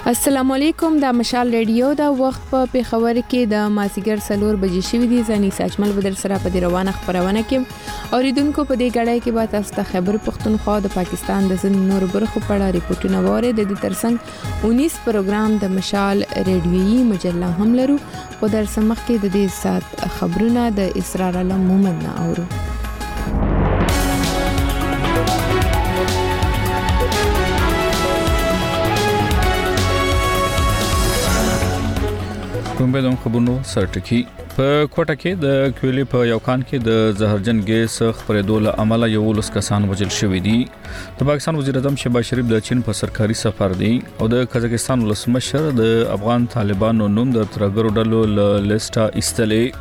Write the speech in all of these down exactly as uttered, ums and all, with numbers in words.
السلام علیکم. د مشال ریډیو د وخت په پیښور کې د مازیګر سلور بجې شوې دي. زنی ساجمل بدر سره په دې روانه خبرونه کې اوریدونکو په دې غړای کې به تاسو ته خبر پښتونخوا د پاکستان د ځین نور برخو په اړه ریپورتونه وره د دې ترڅنګ انیس پروګرام د مشال ریډیویي مجله هم لرو. خو در سمخ کې د دې سات خبرونه د اسرار علم مومن نه اورو. کومبه د خبرونو سرټکی په کوټه کې د کویلی په یو کان کې د زهرجن ګیس خپرېدو له امله یو لس کسان وژل شوي دي. د پاکستان وزیر اعظم شهباز شریف د چین په سرکاري سفر دی او د قزاقستان ولسمشر د افغان طالبانو نوم د ترګرو ډلو له لیسټه ایستلې.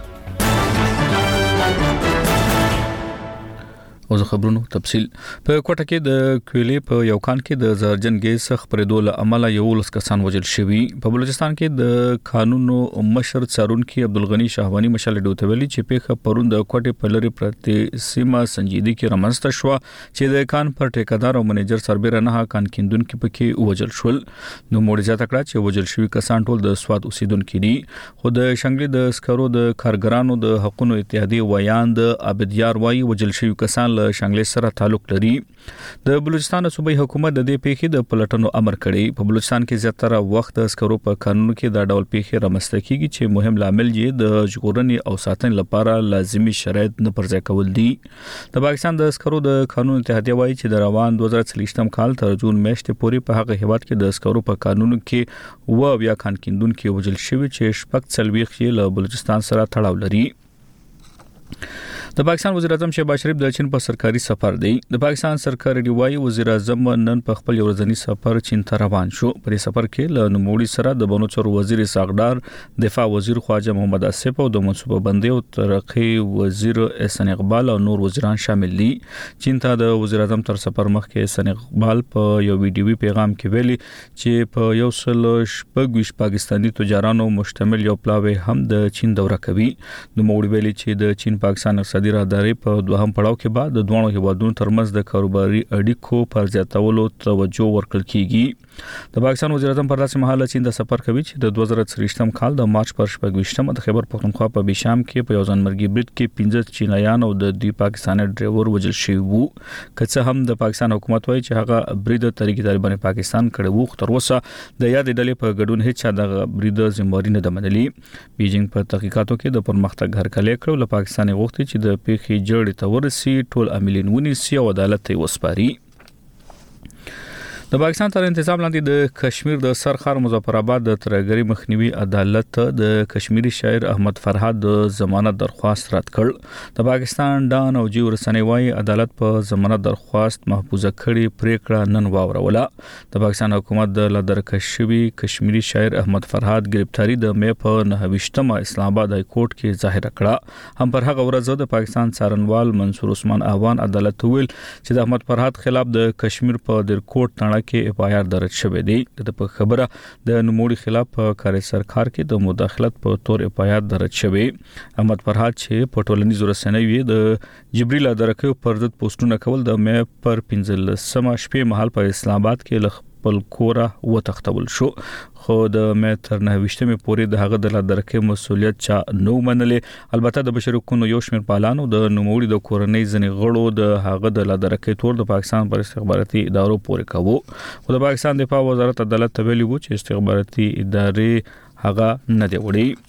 او زه خبرونو تفصیل په کوټه کې د کویلی په یو کان کې د زهرجن ګیس خپرېدو له امله یو لس کسان وژل شوي. په بلوچستان کې د قانونو مشر څارونکي عبدالغنی شاهوانی مشال ډوتویلی چې پیښه پرون د کوټې په لری پرتی سیمه سنجیدي کې رامنځته شو چې د کان پر ټیکادار او منیجر سربېره نه کان کیندونکو پکې وژل شول. نو معجزه تکړه چې وژل شوي کسان ټول د سواد اوسیدونکو دي. خو د شنګلې د سکرو د کارګرانو د حقوقو اتحادیه ویان د عبدیار وای وژل شوي کسان له شنګلې سره تعلق لري. د بلوچستان صوبایي حکومت د دې پیښې د پلټنو امر کړی. په بلوچستان کې زیاتره وخت د سکرو په قانون کې د ډول پیښې رامنځته کیږي چې مهم لامل یې د ژغورنې او ساتنې لپاره لازمي شرایط نه پرځای کول دي. د پاکستان د سکرو د قانون اتحادیه وایي چې د روان دوه زره څلوېښتم کال تر جون میاشتې پورې په هغه هیواد کې د سکرو په قانون کې و بیا کان کیندونکو وژل شوي چې شپږ څلوېښت یې له بلوچستان سره تړاو لري. د پاکستان وزیر اعظم شهباز شریف د چین په سرکاري سفر دی. د پاکستان سرکاري ریوای وزیر اعظم نن په خپل ورځنی سفر چین ته روان شو. په سفر کې له نوموړي سره د بنو چارو وزیر ساغدار، دفاع وزیر خواجه محمد اسف او د منصوبه بندي او ترقی وزیر احسان اقبال او نور وزیران شامل دي. چین ته د وزیر اعظم تر سفر مخکې احسان اقبال په یو ویډیوي پیغام کې ویلي چې په یو سل شپږ پاکستاني تجارانو مشتمل یو پلاوی هم د چین دوره کوي. نوموړي ویلي چې د چین پاکستان اقتصادي راهداري په دوهم پړاو کې بعد د دوه هیوادونو ترمنځ د کاروباري اړیکو پر زیاتولو توجه ورکړل کیږي. د پاکستان وزیر اعظم پر داسې مهال چین د سفر کوي چې د دوه زره څلوېښتم کال د مارچ پر شپږ د خیبر پختونخوا په بیشام کې په یو ځانمرګي برید کې پنځه چینایان او د دوی پاکستاني ډرایور وژل شوي وو. که څه هم د پاکستان حکومت وایي چې هغه برید طریق طالبان پاکستان کړی وو، تر اوسه د یادې ډلې په ګډون هیڅ د برید ذمہواری نه ده منلې. بیجینګ په تحقیقاتو کې د پرمختګ هرکلی کړو. له پاکستان غوښتي چې د پیښې جوړې ته ورسي، ټول عاملین ونیسي او عدالت ته وسپاري. د پاکستان تر انتظام لاندې د کشمیر د سرخار مظفر آباد د ترګری مخنیوي عدالت د کشمیری شاعر احمد فرهاد د ضمانت درخواست رد کړ. د پاکستان ډان او جیو رسنۍ وايي عدالت په ضمانت درخواست محفوظه کړي پریکړه نن واوروله. د پاکستان حکومت د لدرکش شوی کشمیری شاعر احمد فرهاد گرفتاری د مې په نهه اسلام آباد های کورټ کې ظاهر کړه. هم پر هغه ورځ د پاکستان څارنوال منصور عثمان اعوان عدالت ویل چې د احمد فرهاد خلاف د کشمیر په در کورټ تڼه کې اف آی آر درج شوی دی. د په خبره د نوموړي خلاف په کاري سرکار کې د مداخلت په تور اف آی آر درج شوی. احمد فرهاد چې په ټولنیزو رسنیو د جبريل درکو پر ضد پوسټونه کول د مې پر پنځلسمه شپې مهال په اسلام آباد کې لخ خپل کوره وتختول شو. خو د مې تر نه وشتمه پورې د هغه د لدرکې مسولیت چا نو منلې. البته د بشري حقوقو یو شمېر پالانو د نوموړي د کورنۍ ځنې غړو د هغه د لدرکې تور د پاکستان پر استخباراتي ادارو پورې کاوه. خو د پاکستان دفاع وزارت عدالت ته ویلي وو چې استخباراتي ادارې هغه نه دی وړي.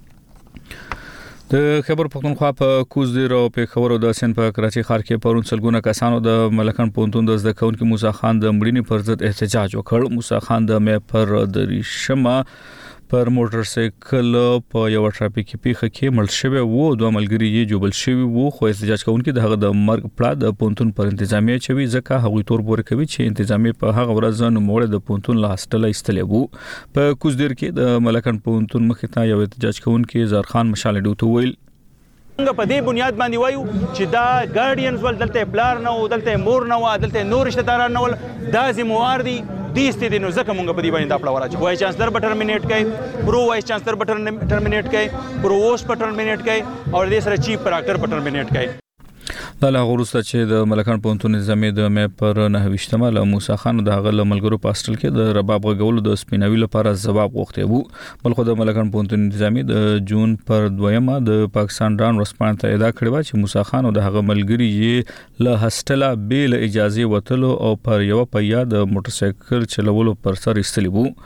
د خیبر پختونخوا په کوزدیر او پیښور او د سند په کراچي ښار کې پرون سلګونه کسانو د ملکن پونتون د زده کوونکو موسی خان د مړینې پر ضد احتجاج وکړ. موسی خان د مې پر دریشمه پر موټر سایکل په یو ټرافیکي پیښه کې مړ شوی وو. دوه ملګري یې جوبل شوی وو. خو احتجاج کوونکي دغه د مرګ پړه د پونتون پر انتظامیه چوي ځکه هغه تور پورې کوي چې انتظامیه په هغه ورځ نو موړ د پونتون له هاستل ایستلې وو. په کوزدیر کې د ملکن پونتون مخې ته یو احتجاج کوونکي زرخان مشال ډوتو ویل څنګه په دې بنیاد باندې وایو چې دا ګارډینز ول دلته پلار نه و، دلته مور نه و، دلته نور رشتہ داران نه ول، دا ذمہوار دي دې ستې نو ځکه مونږ په دې باندې دا پړه وراچو. وایس چانسلر به ټرمینیټ کړي، پرو وایس چانسلر به ټرمینیټ کړي، پرووست به ټرمینیټ کړي او دې سره چیف پراکټر به ټرمینیټ کړي. د لا غروسته چې د ملکان پونتون نظامي د مې پر نه وشتمه له موسی خان د غل ملګرو پاستل کې د رباب غول د سپیناوي لپاره جواب غوښته وو بل خو د ملکان پونتون نظامي د جون پر دویمه د پاکستان ډان رسپانس ته ادا کړی و چې موسی خان او د هغه ملګری یې له هسټلا بیل اجازه وتلو او پر یو پیا د موټر سایکل چلولو پر سر ایستلی وو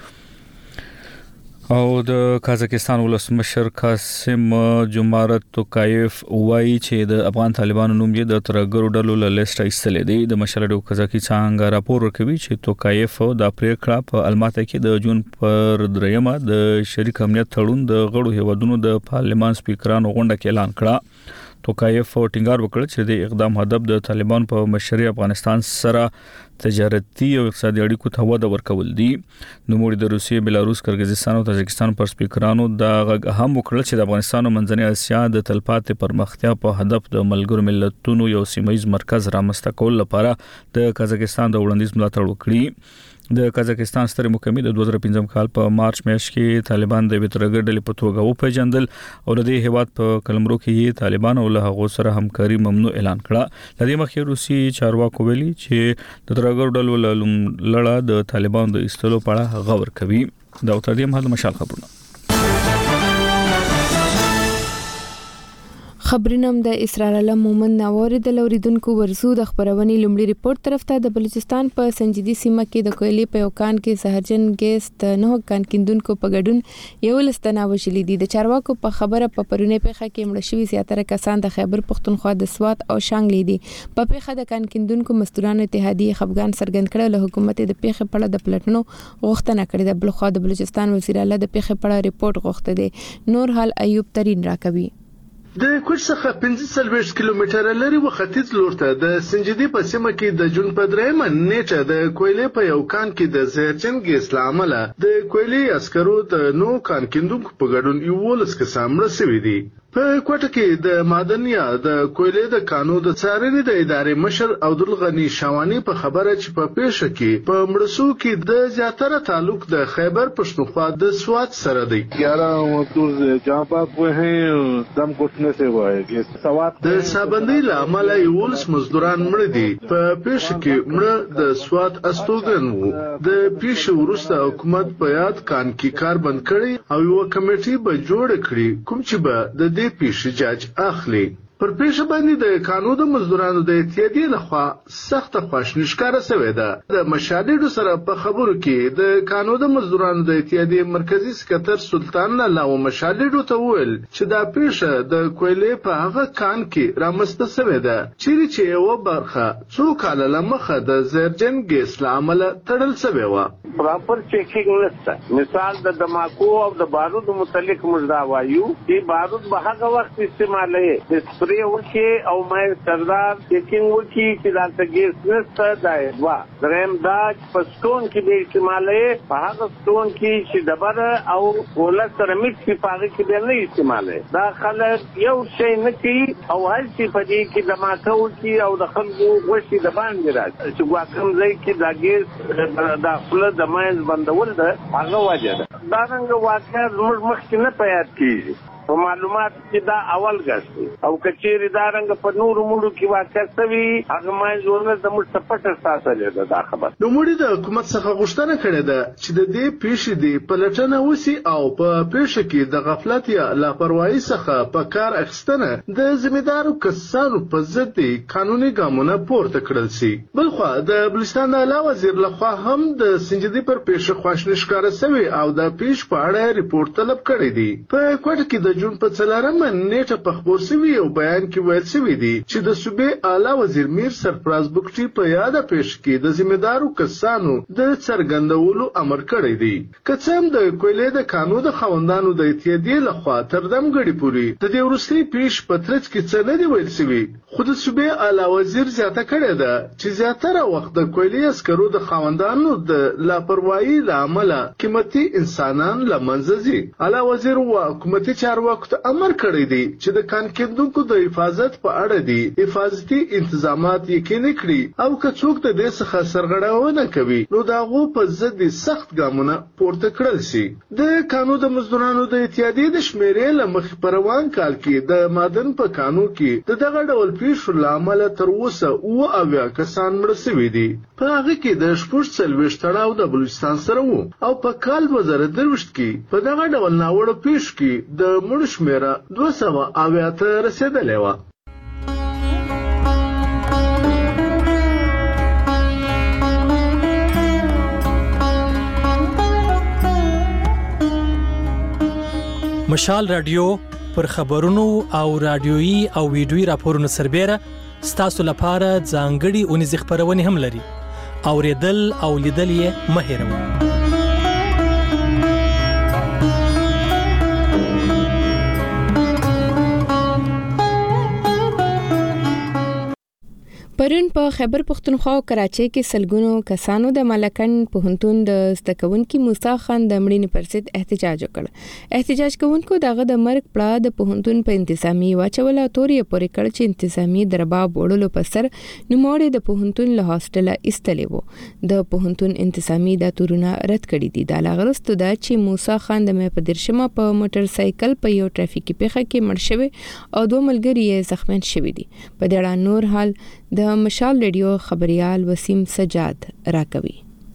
او د قزاقستان ولسمشر قاسم جمارت توکایف وایي چې د افغان طالبانو نوم یې د ترګرو ډلو له لیست ایستل دي د مشرډو قزاقي څنګه راپور ورکوي چې توکایف د پریکړه په الماته کې د جون پر دریمه د شریک امنیت تړون د غړو هیوادونو د پارلمان سپیکرانو غونډه کې اعلان کړ توکایف ټینګار وکړ چې د اقدام هدف د طالبان په مشري افغانستان سره تجارتي او اقتصادي اړیکو ته وده ورکول دي نو موږ د روسیې بلاروس کرغیزستان او تاجکستان پر سپیکرانو د غږ هم وکړل چې د افغانستان او منځنۍ اسیا د تلپاتې پرمختیا په هدف د ملګرو ملتونو یو سیمایي مرکز رامنځته کول لپاره د قزاقستان د وړاندیز ملاتړ وکړي د قزاقستان ستر محکمې د دوه زره پنځم کال په مارچ میاشت کې طالبان د ویترګر ډلې په توګه وپیژندل او د دې هیواد په کلمرو کې طالبان او له هغو سره همکاري ممنوع اعلان کړه د دې مخکې روسي چارواکو ویلي چې د ترګر ډلو لړه د طالبان د ایستلو په اړه غور کوي دا تر دې مهال مشال خبرونه خبرینم د اسرار الله مومن ناوړ د لوریدونکو ورزو د خبرونې لومړي ریپورت طرف ته د بلوچستان په سنجیدي سیمه کې د کویلي په یو کان کې زهرجن ګیس د نه کان کیندونکو په ګډون یو لستنه وشلې دي د چارواکو په خبره په پرونه پیخه کې مړ شوی زیاتره کسان د خیبر پختونخوا د سوات او شانګلې دي په پیخه د کان کیندونکو مزدورانو اتحادیه خفګان څرګند کړ له حکومت د پیخه په اړه د پلټنو غوښتنه کړې ده بل خو د بلوچستان وزیر اعلی د پیخه په اړه ریپورت غوښته دي نور حال ایوب ترين راکوي د کوټ څخه پنځه څلوېښت کیلومتره لري و ختیځ لور ته د سنجدي په سیمه کې د جون په درېمه نیټه د کویلې په یو کان کې د زهرجن ګیس له امله د کویلې عسکرو د نو کان کیندونکو په ګډون یولس کسان مړه شوي دي په کوټه کې د معدنیا د کویلې د کانو د څارنې د ادارې مشر عبدالغنی شاوانی په خبره چې په پیښه کې په مړسو کې د زیاتره تعلق د خیبر پښتونخوا د سوات سره دی ग्यारह मजदूर जहाँ पर हुए हैं दम घुटने से हुआ है सवात د سابندۍ له امله یولس مزدوران مړه دي په پیښه کې مړه د سوات استوګن وو د پیښې وروسته حکومت په یاد کان کې کار بند کړی او یو کمیټي به جوړ کړي کوم چې به د دې پیښې جاج اخلي پر پیښه باندې د قانون د مزدورانو د اتحادیې لخوا سخت خواشنی ښکاره شوې ده د مشاهدو سره په خبرو کې د قانون د مزدورانو د اتحادیې مرکزی سکرټر سلطان الله مشاهدو ته وویل چې دا پیښه د کویلې په هغه کان کې رامنځته شوې ده چې چې یو برخه څو کاله لمخه د زهرجن ګیس له امله تړل شوې و پراپر چیکینګ نشته مثال د دماکو او د بارود متعلق مجدا وایو چې بارود به هغه وخت استعمالوي وکی او مې سردار چیکینګ وکی چې دا څنګه ګیس نشته دا دریم دا پښتون کې د استعمالوي په هغه پښتون کې چې دبر او ولک سره مکس په هغه کې به نه استعمالوي دا خلک یو شی نه کوي او هر څه په دې کې دماکو کې او د خلکو غوښتي د باندې راځي چې واکم ځای کې دا ګیس دا خپل د ماین بندول ده هغه وجه ده دا څنګه واقعا موږ مخکې نه پیاد کیږي په معلومات کې دا اول غشتي او کچېری دا رنګ په نور موږ کې واقع شوی هغه مې زونه د موږ سپټ تاسو له دا خبر نو موږ د حکومت څخه غوښتنه کړې ده چې د دې پیښې دی پلټنه وسی او په پیښه کې د غفلت یا لاپروايي څخه په کار اخیستنه د ذمہدارو کسانو په ضد قانوني ګامونه پورته کړل شي بل خو د بلوچستان د اعلی وزیر لخوا هم د سنجدي پر پیښه خواشنی ښکاره شوی او د پیښ په اړه ریپورت طلب کړی دی په کوټه کې د جون په څلورمه نیټه په خبر شوی او بیان کې ویل شوی دی چې د صوبې اعلی وزیر میر سرفراز بوکټي په یاده پیښ کې د ذمہدارو کسانو د څرګندولو امر کړی دی کڅم د کویلې د قانون د خوندانو د اتحادیې لخوا تر دمګړي پوری د دې ورستي پیښ په ترڅ کې څه نه دی ویل شوی خو د صوبې اعلی وزیر زیاته کړی ده چې زیاتره وخت د کویلې عسکرو د خوندانو د لاپروايي لامل قیمتي انسانان لمنځه ځي اعلی وزیر او حکومتي چارواکي چارواکو ته امر کړی دی چې د کان کیندونکو د حفاظت په اړه دي حفاظتي انتظامات یقیني کړي او که څوک د دې څخه سرغړونه کوي نو د هغو په ضد سخت ګامونه پورته کړل شي. د کانو د مزدورانو د اتحادیې د شمیرې له مخې په روان کال کې د معدن په کانو کې د دغه ډول پیښو له امله تر اوسه اووه اویا کسان مړه شوي دي. په هغه کې د شپږ څلوېښت تړاو د بلوچستان سره و او په کال دوه زره درویشت کې په دغه ډول ناوړه پیښو کې د مړو شمیره دوه سوه اویا ته رسېدلې وه. مشال رادیو پر خبرونو او رادیويي او ویډیويي راپورونو سربېره ستاسو لپاره ځانګړي اونیزې خپرونې هم لري. اوریدل او لیدل یې مه هېروئ. پرون په خیبر پختونخوا او کراچۍ کې سلګونو کسانو د ملکند پوهنتون د زده کوونکي موسی خان د مړینې پر ضد احتجاج وکړ. احتجاج کوونکو دغه د مرګ پړه د پوهنتون په انتظامی واچول او تورې پورې کړ چې انتظامی د رباب وړلو په سر نوموړی د پوهنتون له هاستله ایستلې وو. د پوهنتون انتظامی دا تورونه رد کړي دي. دا لغرستو ده چې موسی خان د مې په درشمه په موټر سایکل په یو ټرافیکي پیښه کې مړ شوی او دوه ملګري یې زخمیان شوي دي. په دې اړه نور حال د مشال ریډیو خبريال وسیم سجاد راکوي.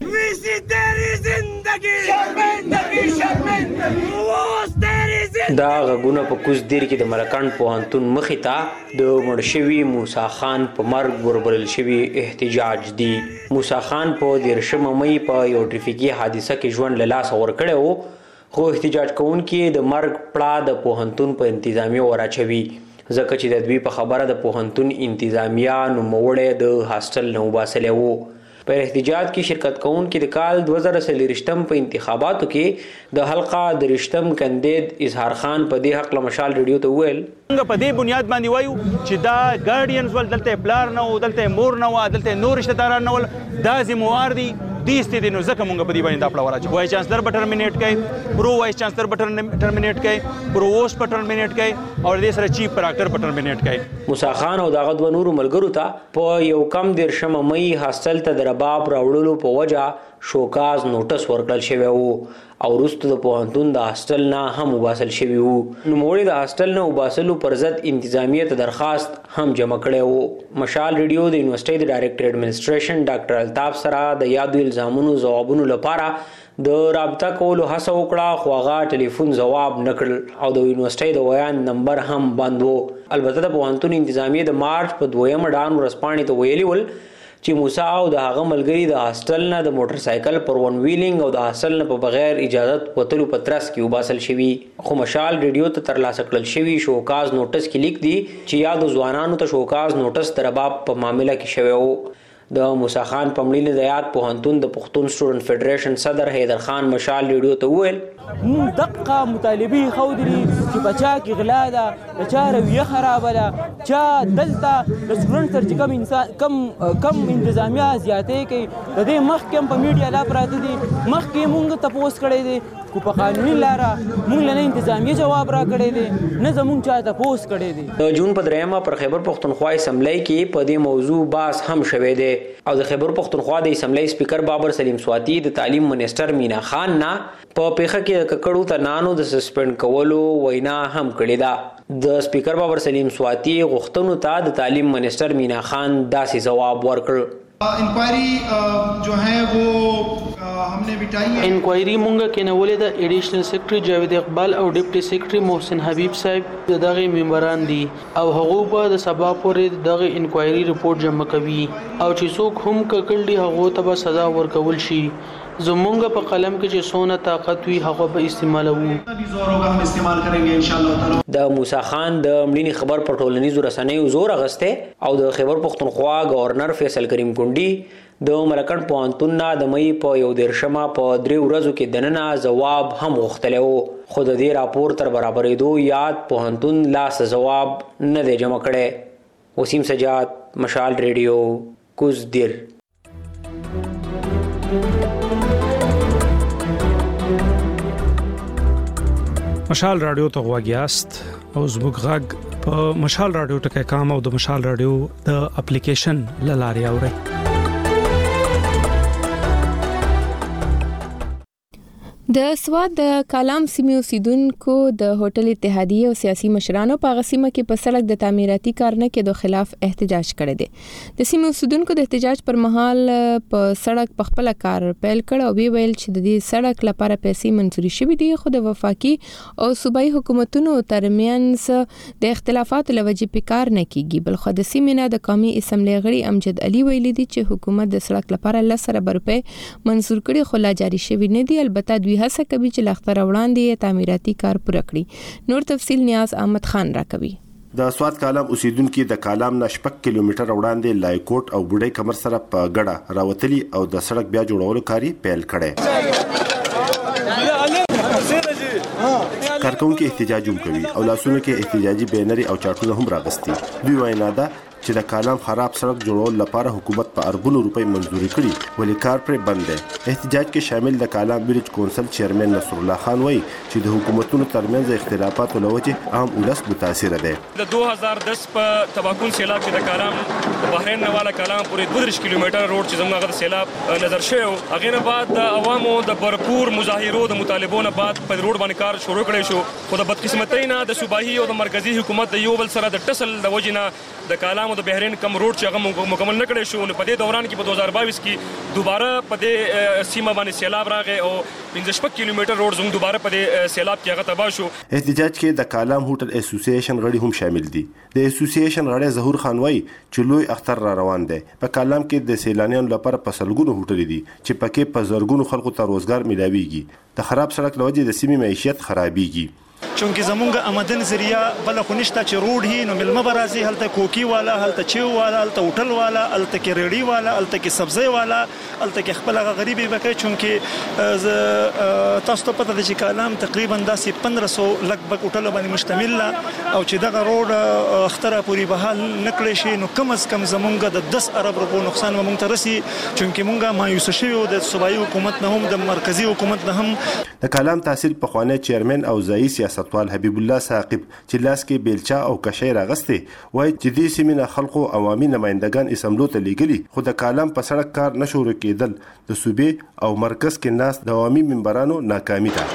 دا غږونه په کوز دیر کې د ملکند پوهنتون مخې ته د مړ شوي موسی خان په مرګ وربلل شوي احتجاج دی. موسی خان په دیرشمه مۍ په یو ټرافیکي حادثه کې ژوند له لاسه ورکړی و خو احتجاج کوونکي د مرګ پړه د پوهنتون په انتظامیه وراچوي ځکه چې د دوی په خبره د پوهنتون انتظامیه نوموړی د هاسټل نه وباسلی و. په احتجاج کې شرکت کوونکي د کال دوه زره څلوېښتم په انتخاباتو کې د حلقه درېشتم کاندید اظهار خان په دې هکله مشال ریډیو ته وویل موږ په دې بنیاد باندې وایو چې دا ګارډینز ول دلته پلار نه و دلته مور نه و دلته نور رشته داران نه ول دا ذمہوار دي دي ستې نو ځکه موږ په دې باندې دا پړه وراچو. وایس چانسلر به ټرمینیټ کړي پرو وایس چانسلر به ټرمینیټ کړي پروووسټ به ټرمینیټ کړي او دې سره چیف پراکټر به ټرمینیټ کړي. موسی خان او دغه دوه نورو ملګرو ته په یو کم دیرشمه مۍ هاسټل ته د رباب راوړلو په وجه شوکاز نوټس ورکړل شوی وو او وروسته د پوهنتون د هاسټل نه هم وباسل شوي وو. نوموړي د هاسټل نه وباسلو پر ضد انتظامیه ته درخواست هم جمع کړی وو. مشال ریډیو د یونیورسيټي د ډایرکټر ایډمنسټریشن ډاکټر الطاف سره د یادو الزامونو ځوابونو لپاره د رابطه کولو هڅه وکړه خو هغه ټلیفون ځواب نه کړل او د یونیورسيټي د ویان نمبر هم بند وو. البته د پوهنتون انتظامیه د مارچ په دویمه ډان ورځپاڼې ته ویلي ول چې موسی او د هغه ملګري د هاسټل نه د موټر سایکل پر ون ویلینګ او د هاسټل نه په بغیر اجازت وتلو په ترڅ کې وباسل شوي. خو مشال ریډیو ته ترلاسه کړل شوي شوکاز نوټس کې لیک دی چې یادو ځوانانو ته شوکاز نوټس د رباب په معامله کې شوی و. د موسی خان په مړینې د یاد پوهنتون د پښتون سټوډنټ فدریشن صدر حیدر خان مشال ریډیو ته وویل مونږ دقه مطالبې خودري چې بچا کې غلا ده د چا رویه خرابه ده چا دلته د سټوډنټ سره چې کم انسان کم کم انتظامیه زیاتې کوي د دې مخکې هم په میډیا لا پراته دي مخکې مونږ تپوس کړی دی خو په قانوني لاره مونږ له نه انتظامیه جواب را کړی دی نه زمونږ چا تپوس کړی دی. د جون په دریمه پر خیبر پختونخوا اسمبلی کې په دې موضوع بحث هم شوی دی او د خیبر پختونخوا د اسمبلی سپیکر بابر سلیم سواتی د تعلیم منیسټر مینا خان نه په پیښه کې د ککړو تنانو د سسپند کولو وینا هم کړې ده. د سپیکر بابر سلیم سواتی غوښتنو ته د تعلیم منیسټر مینا خان داسې ځواب ورکړ انکوائری جو ہے وہ ہم نے بٹائی ہے. انکوائری مونږه کېنولې د ایډیشنل سیکریټري جاوید اقبال او ډیپټي سیکریټري محسن حبیب صاحب دغه ممبران دي او هغه به د سبا پورې دغه انکوائری رپورت جمع کوي او چې څوک هم ککړ دي هغه ته به سزا ورکول شي. زمونږ په قلم کې چې سونه طاقت وي هغه به استعمالوو. د موسی خان د مړینې خبر په ټولنیزو رسنیو زور اغسته او د خیبر پختونخوا گورنر فیصل کریم کونډي د ملکند پوهنتون نه د مې په یو دیرشمه په درې ورځو کې دننه ځواب هم غوښتلی و خو د دې راپور تر برابرېدو یاد پوهنتون لاس ځواب نه دی جمع کړی. وسیم سجاد مشال ریډیو کوز دیر. مشال رادیو ته غواګیاست او زموږ غږ په مشال رادیو ټکی کام او د مشال رادیو د اپلیکیشن لاري اوري. د سواد د کالام سیمې اوسیدونکو د هوټل اتحادیه او سیاسي مشرانو په غسیمه کې په سړک د تعمیراتي کارونه کې د خلاف احتجاج کړی دی. د سیمې اوسیدونکو د احتجاج پر مهال په سړک په خپل کار پیل کړ او وی ویل چې د دې سړک لپاره پیسې منځوري شوې دي، خو د وفاقي او صوبایي حکومتونو ترمنځ د اختلافاتو لوجې په کار نه کیږي. بل خو د سیمې نه د قومي اسمبلی غړي امجد علي ویلي دي چې حکومت د سړک لپاره لس ارب روپۍ منزور کړي خو لا جاري شوی نه دي. البته دوی هڅه کوي چې لختر وړاندې تعمیراتي کار پوره کړي. نور تفصیل نیاز احمد خان راکوي. د سواد کالام اوسیدونکو د کالام نه شپږ کیلومتر وړاندې لایکوټ او بوډۍ کمر سره په ګډه راوتلي او د سړک بیا جوړولو کاری پیل کړي. کارکونکو احتجاج هم کوي او لاسونو کې احتجاجي بینري او چارټونه هم راغستي. دوی وینا ده چې د کالام خراب سړک جوړول لپاره حکومت په اربونو روپۍ منزوري کړي ولې کار پرې بند دی. احتجاج کې شامل د کالام ویلج کونسل چیرمن نصر الله خان وایي چې د حکومتونو ترمنځ اختلافات لوجه عام ولس متاثر دي. د دوه هزار دس په تباکون سیلاب کې د کالام د بحرین نه والا کالام پورې دوه کیلومتر روډ چې زموږ د سیلاب نظر شوی هغه نه بعد د عوامو د برپور مظاهرو د مطالبو نه بعد په روډ باندې کار شروع کړی شو. خو د بدقسمتۍ نه د صوبایي او د مرکزی حکومت د یو بل سره د ټسل د وجې نه د کالام او د بحرین کم روډ چې هغه مکمل نه کړی شو. نو په دې دوران کې په دوه هزار باییس کې دوباره په دې سیمه باندې سیلاب راغی او پنځه شپږ کیلومتر روډ زموږ دوباره په دې سیلاب کې هغه تباه شو. احتجاج کې د کالام هوټل اسوسییشن غړي هم شامل دي. د اسوسییشن غړي ظهور خان وایي چې لوی اختر را روان دی. په کالام کې د سیلانیانو لپاره په سلګونو هوټل دي چې پکې په زرګونو خلکو ته روزګار ملاويږي. د خراب سړک لوجه د سیمې معیشت خرابيږي. چونکه زمونږ آمدن ذریعہ بل خو نشته چې روډ هی نو ملمه برازي هلته کوکی والا هلته چیو والا هلته هوټل والا هلته کې ریډي والا هلته کې سبزی والا هلته کې خپل غریبي وکړي. چونکه تاسو ته پته ده چې کالام تقریبا داسې پندرہ سو لګبګ هوټل باندې مشتمل او چې دغه روډ اختره پوری بحال نکړي شي نو کم از کم زمونږ د دس ارب روپو نقصان مونږ ته رسی. چونکه مونږه مایوس شوی د صوبایي حکومت نه هم د مرکزی حکومت نه هم. د کالام تحصیل په خوانه چیرمن او ځایي سیاستوال حبیب الله ثاقب چې لاس کې بیلچا او کشي راغسته وایي چې دې سیمه خلکو عوامي نمائندگان اسمبلو ته لیږلي خو د کالام په سړک کار نشو کېدل د صوبې او مرکز کې ناس د عوامي منبرانو ناکامي ده.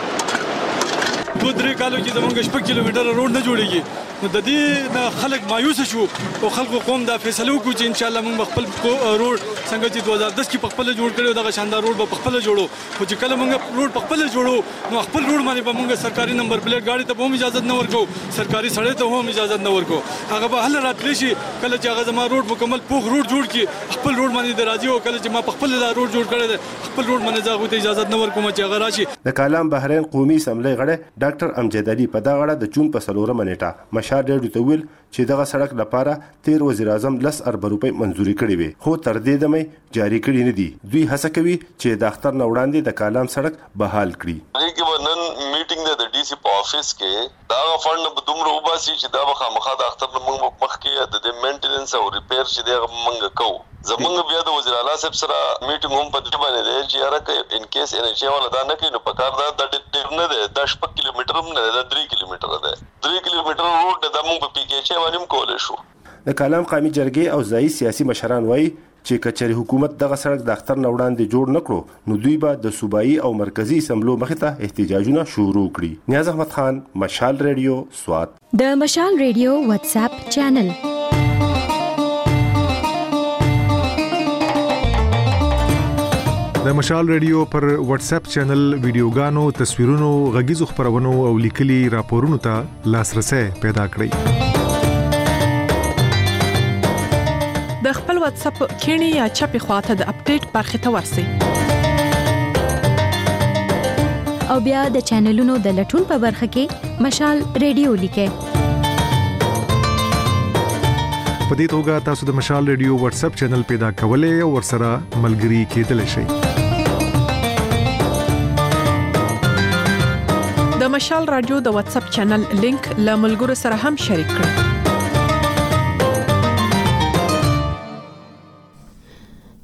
دوه درې کالو کې زمونږ شپږ کیلومتر روډ نه جوړیږي نو د دې نه خلک مایوس شو او خلکو قوم دا فیصله وکړو چې ان شاء الله موږ خپل روډ څنګه چې دوه هزار دس کې په خپل جوړ کړو دغه شاندار روډ په خپل جوړو خو چې کله موږ روډ په خپل جوړو نو خپل روډ باندې به موږ سرکاري نمبر پلیټ گاډي ته هم اجازه نه ورکو سرکاري سړی ته هم اجازه نه ورکو. هغه به هله راتلی شي کله چې هغه زما روډ مکمل پوخ روډ جوړ کړي خپل روډ باندې درازي او کله چې ما په خپل روډ جوړ کړی خپل روډ باندې ځاغو ته اجازه نه ورکوم چې هغه راشي. د کالام بحرین قومي اسمبلی غړي ډاکټر امجد علي په دا غړه د جون په څلورمه نیټه مشال ډېر ته ویل چې دغه سړک لپاره تیر وزیر اعظم لس ارب روپۍ منزوري کړې وي خو تر دې دمه جاری کړي نه دي. دوی هڅه کوي چې د اختر نه وړاندې د کالام سړک بحال کړي. لیکن نن میټینګ د ډي سي په افیس کې دا فند په دومره وباسي چې دا مخامخا د اختر نه موږ مخ کې د مینټیننس او ریپیر چې دا موږ کوو. زمونږ بیا د وزیر اعلی صاحب سره میټینګ هم په دې باندې دی چې یاره کې ان کیس ان ایچ ولا دا نه کوي نو په کار دا د ډېر نه دی د شپږ کیلومتر هم نه دی درې کیلومتر دی درې کیلومتر روډ د موږ په پی کې چې باندې کولای شو. د کالام قومي جرګې او ځایي سیاسي مشران وایي چې کچري حکومت دغه سړک د اختر نه وړاندې جوړ نکړو نو دوی به د صوبایي او مرکزی اسمبلو مخې ته احتجاجونه شروع کړي. نیاز احمد خان، مشال ریډیو، سوات. د مشال ریډیو واتس اپ چینل د مشال ریډیو پر واتس اپ چینل ویډیوګانو، تصویرونو، غږیزو خبرونو او لیکلي راپورونو ته لاسرسي پیدا کړئ. د خپل واتس اپ کینی یا چپی خواته د اپډیټ برخه ته ورسئ او بیا د چینلونو د لټون په برخه کې مشال ریډیو لیکئ. په دې توګه تاسو د مشال ریډیو واتس اپ چینل پیدا کولای او ورسره ملګري کېدلی شئ. د مشال رادیو د واتس اپ چینل لینک له ملګرو سره هم شریک کړئ.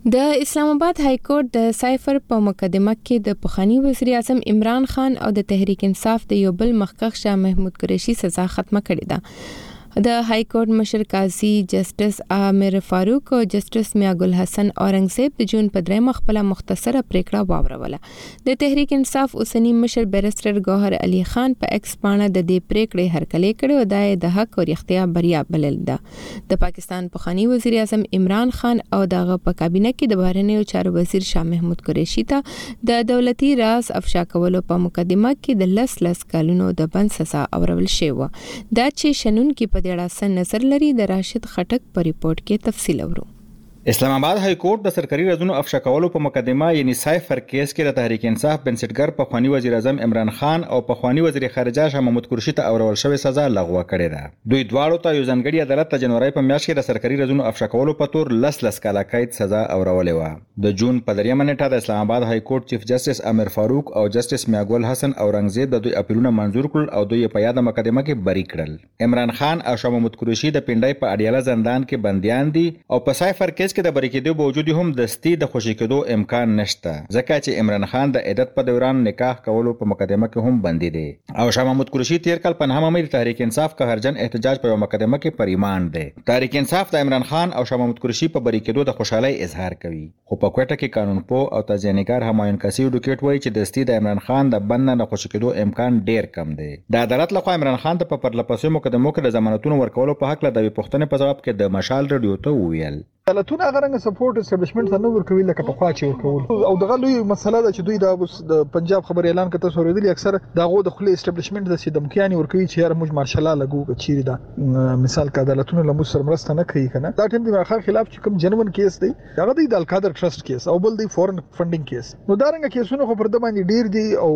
د اسلام آباد های کورټ د سایفر په مقدمه کې د پخوانی وزیر اعظم عمران خان او د تحریک انصاف د یو بل مخکښ شاه محمود قریشي سزا ختمه کړې ده. د های کورټ مشر قاضي جسټس عامر فاروق او جسټس میاګل حسن اورنګزیب د جون په درېمه خپل مختصره پریکړه واوروله. د تحریک انصاف اوسنی مشر بیرسټر ګوهر علي خان په ایکس باندې د دې پریکړې هرکلی کړو او د حق او اختیار بریا بلل ده. د پاکستان پخوانی وزیر اعظم عمران خان او دغه په کابینه کې د بهرنیو چارو وزیر شاه محمود قریشي ته د دولتي راز افشا کولو په مقدمه کې د لس لس کالونو د بند سزا اورول شوی. دا چې شنن کې په اړه نظر لري د راشد خټک په ریپورت کې تفصیل اورو. اسلام آباد های کورټ د سرکاري رازونو افشا کولو په مقدمه یعنی سایفر کیس کې د تحریک انصاف بنسټګر پخوانی وزیر اعظم عمران خان او پخوانی وزیر خارجه شاه محمود قریشي ته اورول شوی سزا لغوه کړې ده. دوی دواړو ته یو ځانګړي عدالت ته جنوري په میاشت کې د سرکاري رازونو افشا کولو په تور لس لس کاله قید سزا اورولې و. د جون په دریمه نیټه د اسلام آباد های کورټ چیف جسټس عامر فاروق او جسټس میاګل حسن اورنګزیب د دوی اپیلونه منزور کړل او دوی په یاد مقدمه کې بری کړل. عمران خان او شاه محمود قریشي د پنډای په اډیاله زندان کې بنديان دي او په سایفر کیس کې د بری کېدو وجود هم دستی د خوشی کېدو امکان نشته ځکه چې عمران خان د عدت په دوران نکاح کولو په مقدمه کې هم بندي دي او شاه محمود قریشي تیر کال په نهمه مې تحریک انصاف قهرجن احتجاج په مقدمه کې پریمان دي. تحریک انصاف د عمران خان او شاه محمود قریشي په بری کېدو د خوشحالي اظهار کوي خو په کوټه کې قانون پوه او تجزیه‌نګار همایون کسی ډوکیټ وایي چې دستی د عمران خان د بند نه خوشی کېدو امکان ډیر کم دی. د عدالت لخوا عمران خان ته په پرلپسې مقدمو کې د ضمانتونو ورکولو په حق له د پښتنې په جواب کې د مشال رادیو ته وویل دولتونه هغه رنګ سپورټ اسټابلیشمنت ته نو ورکوي لکه په خوا چې ورکول او دغه لوی مسله ده چې دوی د پنجاب خبر اعلان کته سوریدلی اکثر دغه د خلی اسټابلیشمنت د سیدمکیانی ورکوي چې یار موږ مارشال لګو چیرې دا مثال کا دولتونه له موږ سره مرسته نه کوي کنه. دا ټیم د اخر خلاف چې کوم جنون کیس دی هغه د القادر ټرست کیس او بل دی فورن فندینګ کیس. نو دا رنګ کیسونه خو پر د باندې ډیر دي او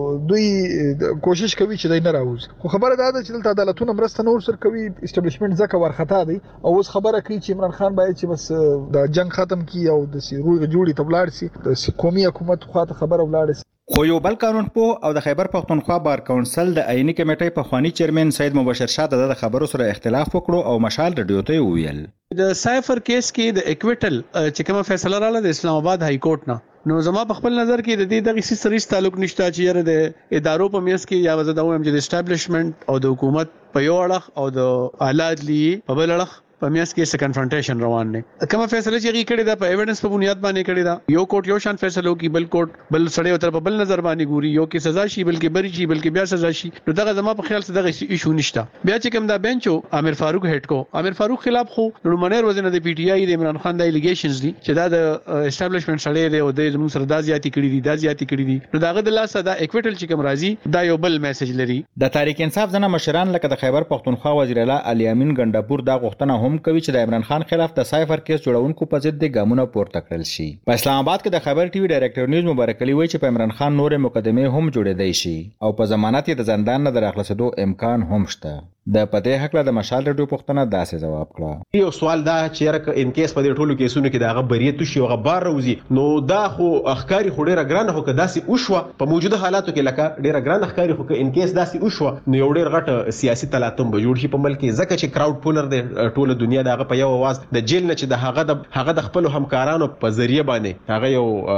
دوی کوشش کوي چې دای نه راوځي خو خبره ده چې دلته عدالتونه مرسته نور سره کوي اسټابلیشمنت ځکه ورختا دی او اوس خبره کوي چې عمران خان باید چې بس د جنگ ختم کی او د سیروي جوړي تبلار سي د قومي حکومت خواته خبره ولاړ سي. خو یو بل قانون پوه او د خیبر پختونخوا بار کونسل د آئینی کمیټې په خوانی چیرمن سید مبشر شاه د خبرو سره اختلاف وکړو او مشال رادیو ته ویل د سایفر کیس کې د اکویټل چې کومه فیصله رااله د اسلام آباد های کورټ نه نو زما په خپل نظر کې د دې دغه سیستریس تعلق نشته چې یره د ادارو په میس کې یا وزه د اوم چې د اسټابلیشمنت او د حکومت په یو اړه او د اعلاد لی په بل اړه په میاس کې څه کنفرنټیشن روان نه کومه فیصله چې غي کړی دا په ایویډنس په بنیاد باندې کړی دا یو کورټ یو شان فیصله کوي بل کورټ بل سړی او تر په بل نظر باندې ګوري یو کې سزا شي بلکې بری شي بلکې بیا سزا شي نو دغه زما په خیال څه دغه ایشو نشته. بیا چې کوم دا بنچو عامر فاروق هډ کو عامر فاروق خلاف خو نو منیر وزنه د پی ټی آی د عمران خان د الیګیشنز دي چې دا د اسټابلیشمنت سړی دی او د زموږ سره د زیاتی کړی دي د زیاتی کړی دي نو داغه د لاسه دا اکویټل چې کوم راځي دا یو بل میسج لري. د تحریک انصاف ځنه مشران لکه د خیبر پختونخوا وزیر اعلی علي امین ګنداپور دا غوښتنه هم کوي چې د عمران خان خلاف د سایفر کیس جوړونکو په ضد د ګامونو پورته کړل شي. په اسلام آباد کې د خبر ټي وي ډایریکټر نیوز مبارک علي وایي چې په عمران خان نورې مقدمه هم جوړېدای شي او په ضمانت د زندان نه راخلاصېدو امکان هم شته. د پدې حق له د مشال رادیو پښتنه داسې جواب کړه یو سوال دا چې رک ان کیس په دې ټولو کیسونو کې داغه بریت شي او غبار روزي نو دا خو اخکاری خو ډیره ګرانه خو کداسي اوشوه په موجوده حالاتو کې لکه ډیره ګرانه اخکاری خو ان کیس داسي اوشوه نو یو ډیر غټ سیاسي تلاطم به جوړ شي په ملک کې ځکه چې کراود پولر د ټوله دنیا دغه په یو आवाज د جیل نه چې د هغه د هغه د خپل همکارانو په ذریعہ باندې هغه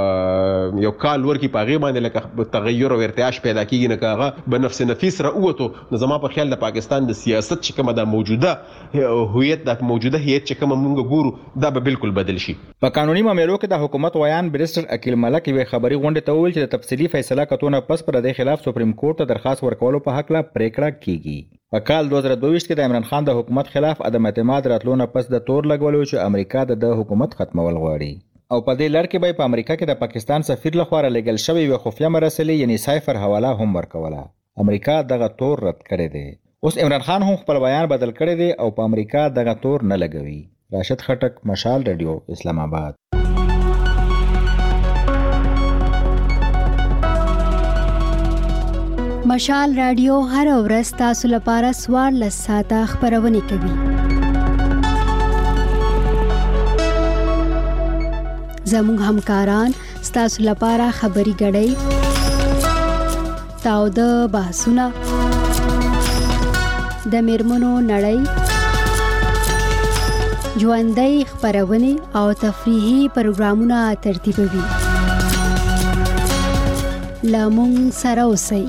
یو یو کال ورکی په غي باندې لکه تغیر او ارتعاش پیدا کیږي نه هغه بنفس نفیس راوته نو زما په خیال د پاکستان د سیاست چې کومه د موجوده هویت د موجوده هیت چې کوم موږ ګورو دا به بالکل بدل شي. په قانوني معاملو کې د حکومت ویان بیرسټر عقیل ملک وی خبري غونډه ته ویل چې د تفصیلی فیصله کتونه پس پر د خلاف سپریم کورټ ته درخواست ورکولو په حق لا پریکړه کیږي. په کال دوه زره دوه کې د عمران خان د حکومت خلاف عدم اعتماد راتلونه پس د تور لګولو چې امریکا د حکومت ختمول غواړي او په دې لړ کې به په امریکا کې د پاکستان سفیر لخوا لګل شوی وي خفیه مراسلې یعنی سایفر حواله هم ورکوله. امریکا دغه تور رد کړی دی. اوس عمران خان هم خپل بیان بدل کړی دی او په امریکا دغه تور نه لګوي. راشد خټک مشال رادیو اسلام آباد. مشال رادیو هر ورځ تاسو لپاره سوار لساته خبرونه کوي. زموږ همکاران ستاسو لپاره خبري غړي تاو د بحثونه د میرمنو نړۍ ژوندۍ خپرونې او تفریحي پروګرامونه ترتیبوي. له موږ سره اوسئ.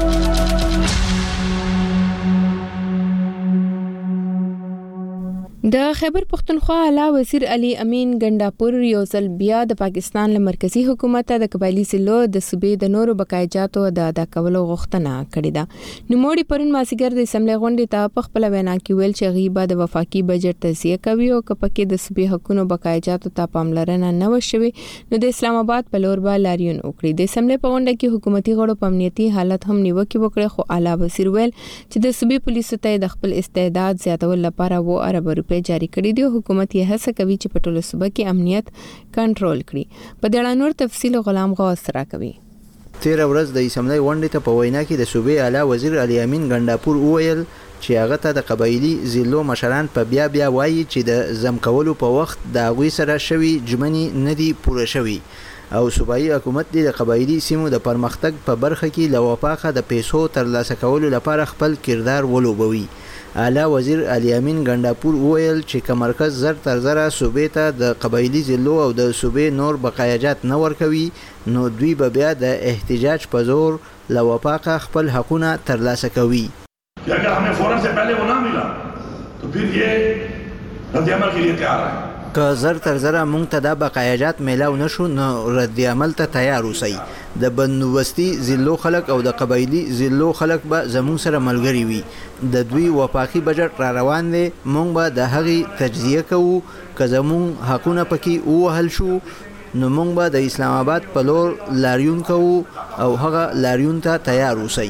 د خیبر پختونخوا اعلی وزیر علي امین ګنډاپور یو ځل بیا د پاکستان له مرکزی حکومت د قبایلی ضلعو د صوبې د نورو بقایجاتو د ادا کولو غوښتنه کړې ده. نوموړي پرون مازیګر د اسمبلی غونډې ته په خپل وینا کې ویل چې غیبه د وفاقي بجټ توزیع کوي او کپکې د صوبې حقوقو بقایجاتو ته پاملرنه نه وشوي نو د اسلام آباد په لور به لاریون وکړي. د اسمبلی په غونډه کې حکومتي غړو په امنیتي حالت هم نیوکه وکړه خو اعلی وزیر ویل چې د صوبې پولیسو ته د خپل استعداد زیاتول لپاره و ارب روپے جاری کړي دي. حکومت یې هڅه کوي چې په ټولو صوبه کې امنیت کنټرول کړي. په دې اړه نور تفصیل غلام غوث را کوي. تیر ورځ د اسمبلی غونډې ته په وینا کې د صوبې اعلی وزیر علي امین ګنډاپور وویل چې هغه ته د قبایلی ضلعو مشران په بیا بیا وایي چې د زم کولو په وخت د هغوی سره شوي ژمنې نه دي پوره شوي او صوبایي حکومت د قبایلی سیمو د پرمختګ په برخه کې له وفاقه د پیسو ترلاسه کولو لپاره خپل کردار ولوبوي. اعلی وزیر علي امین ګنډاپور وویل چې که مرکز زر تر زره صوبې ته د قبایلی ضلعو او د صوبې نور بقایجات نه ورکوي نو دوی به بیا د احتجاج په زور له وفاقه خپل حقونه ترلاسه کوي. اگر हमें फौरन से पहले वो ना मिला तो फिर ये रद्द अमल के लिए तैयार है. که زر تر زره مونږ ته دا بقایجات میلاو نشو نو رد عمل ته تیار اوسئ. د بندوبستي ضلعو خلک او د قبایلی ضلعو خلک به زموږ سره ملګري وي. د دوی وفاقي بجټ را روان دی، مونږ به د هغې تجزیه کوو. که زموږ حقونه پکې ووهل شو نو مونږ به د اسلام آباد په لور لاریون کوو او هغه لاریون ته تیار اوسئ.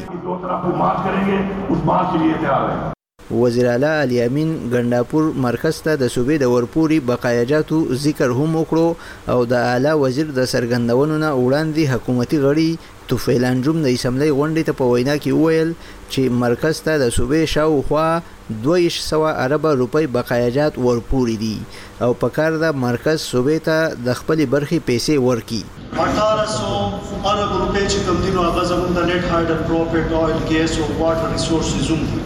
وزیر اعلی علي امین ګنډاپور مرکز ته د صوبې د ورپوري بقایجاتو ذکر هم وکړو او د اعلی وزیر د سرګندونو نه وړاندې حکومتي غړي توفیل انجم د اسمبلی غونډې ته په وینا کې وویل چې مرکز ته د صوبې شاوخوا دوه سوه اربه روپۍ بقایجات ورپوري دي او په کار د مرکز صوبې ته د خپلې برخې پیسې ورکړي. अठारह सौ अरब रुपए چې کوم دي نو هغه زموږ د نیټ هایډر پروفټ اویل ګیس او واټر ریسورسز هم دي.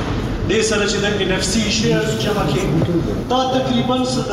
دې سره چې د ان اف سي شیرز جمع کړي دا تقریبا څه د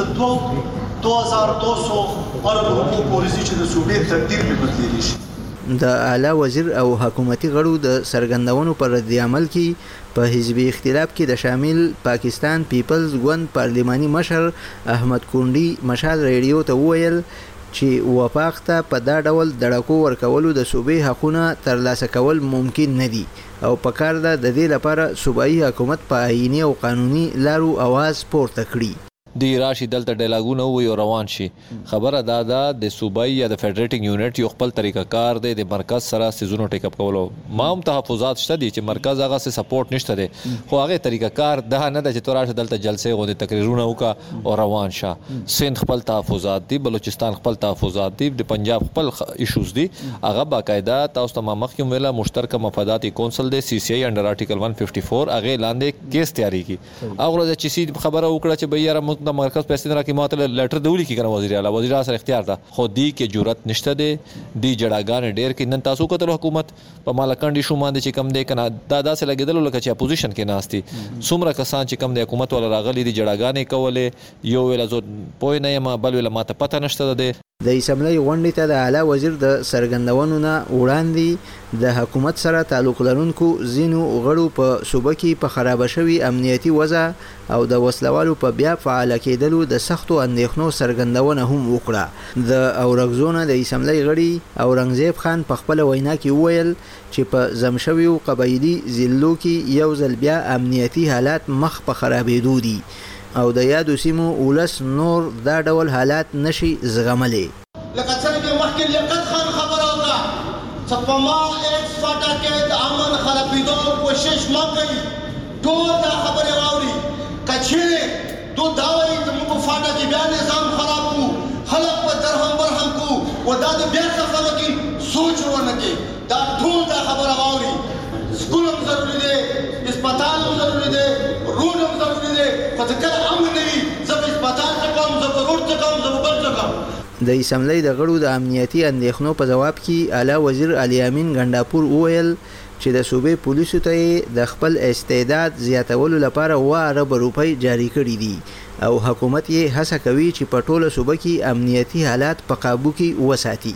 دوه هزار دوه سوه ارب روپو پورې چې د صوبې تقدیر به بدلېږي شي. د اعلی وزیر او حکومتي غړو د سرګندونو پر رد عمل کې په حزبي اختلاف کې د شامل پاکستان پیپلز ګوند پارلماني مشر احمد کونډي مشال ریډیو ته وویل چې وفاق ته په دا ډول دړکو ورکولو د صوبې حقونه ترلاسه کول ممکن نه دي او په کار ده د دې لپاره صوبایي حکومت په آئیني او قانوني لارو आवाज پورته کړي. دی راشي دلته ډایلاګونه وي او روان شي. خبره دا ده د صوبایي یا د فدریټینګ یونټ یو خپل طریقه کار دی د مرکز سره سيزونو ټیک اپ کولو. ما هم تحفظات شته دي چې مرکز هغه سره سپورټ نشته دی خو هغه طریقه کار ده نه ده چې تور راشه دلته جلسې غوډه تقریرونه وکا او روان شه. سند خپل تحفظات دي، بلوچستان خپل تحفظات دي، د پنجاب خپل ایشوز دي. هغه باقاعده تاسو ته مخکې ویله مشترک مفادات کونسل دی سی سی آی انډر آرټیکل one fifty-four هغه لاندې کیس تیاری کی. هغه چې سی خبره وکړه چې بیا د مرکز پیسې نه راکې ماته لټر دولی کی کنه وزیر اعلی وزیر اعلی اختیار ده خو دی کې جرأت نشته دی. دی جړاګان ډیر کې نن تاسو کتل حکومت په مالکانډي شو باندې چې کم دی کنه دا داسې لګیدل لکه چې اپوزیشن کې ناشتي څومره کسان چې کم دی حکومت ولا راغلي دي جړاګانې کولې یو ویل زو پوی نه یم بل ویل ماته پته نشته دی. د اسمبلی غونډې ته د اعلی وزیر د سرګندونو نه وړاندې د حکومت سره تعلق لرونکو ځینو غړو په صوبه کې په خراب شوي امنیتي وضع او د وسلوالو په بیا فعال کېدلو د سختو اندېښنو سرګندونه هم وکړه. د اورګزونه د اسمبلی غړي اورنګزیب خان په خپل وینا کې وویل چې په زمشویو قبایلی ضلعو کې یو ځل بیا امنیتي حالات مخ په خرابېدو دي او د یادو سیمو ولس نور دا ډول حالات نشي زغملی. لکه څنګه مخکې لیاقت خان خبره وکړه چې په ما ایکس فاټا کې د امن خرابېدو کوشش مه کوي. ټول دا خبرې واوري که چیرې دو دا وایي زموږ په فاټا کې بیا نظام خراب کړو خلک په درهم برهم کړو و دا د بیا خبره کې سوچ ونه کړي. دا ټول دا خبره واوري. سکول هم ضروري دی، اسپتال هم ضروري دی، روډ هم ضروري دی خو چې کله امن نه وي زه به اسپتال ته کوم، زه به روډ ته کوم، زه به بل ته کوم. د اسمبلی د غړو د امنیتي اندېښنو په جواب کې اعلی وزیر علي امین ګنډاپور وویل چې د صوبې پولیسو ته د خپل استعداد زیاتولو لپاره اوه ارب روپۍ جاری کړي دي او حکومت یې هڅه کوي چې په ټوله صوبه کې امنیتي حالات په قابو کې وساتي.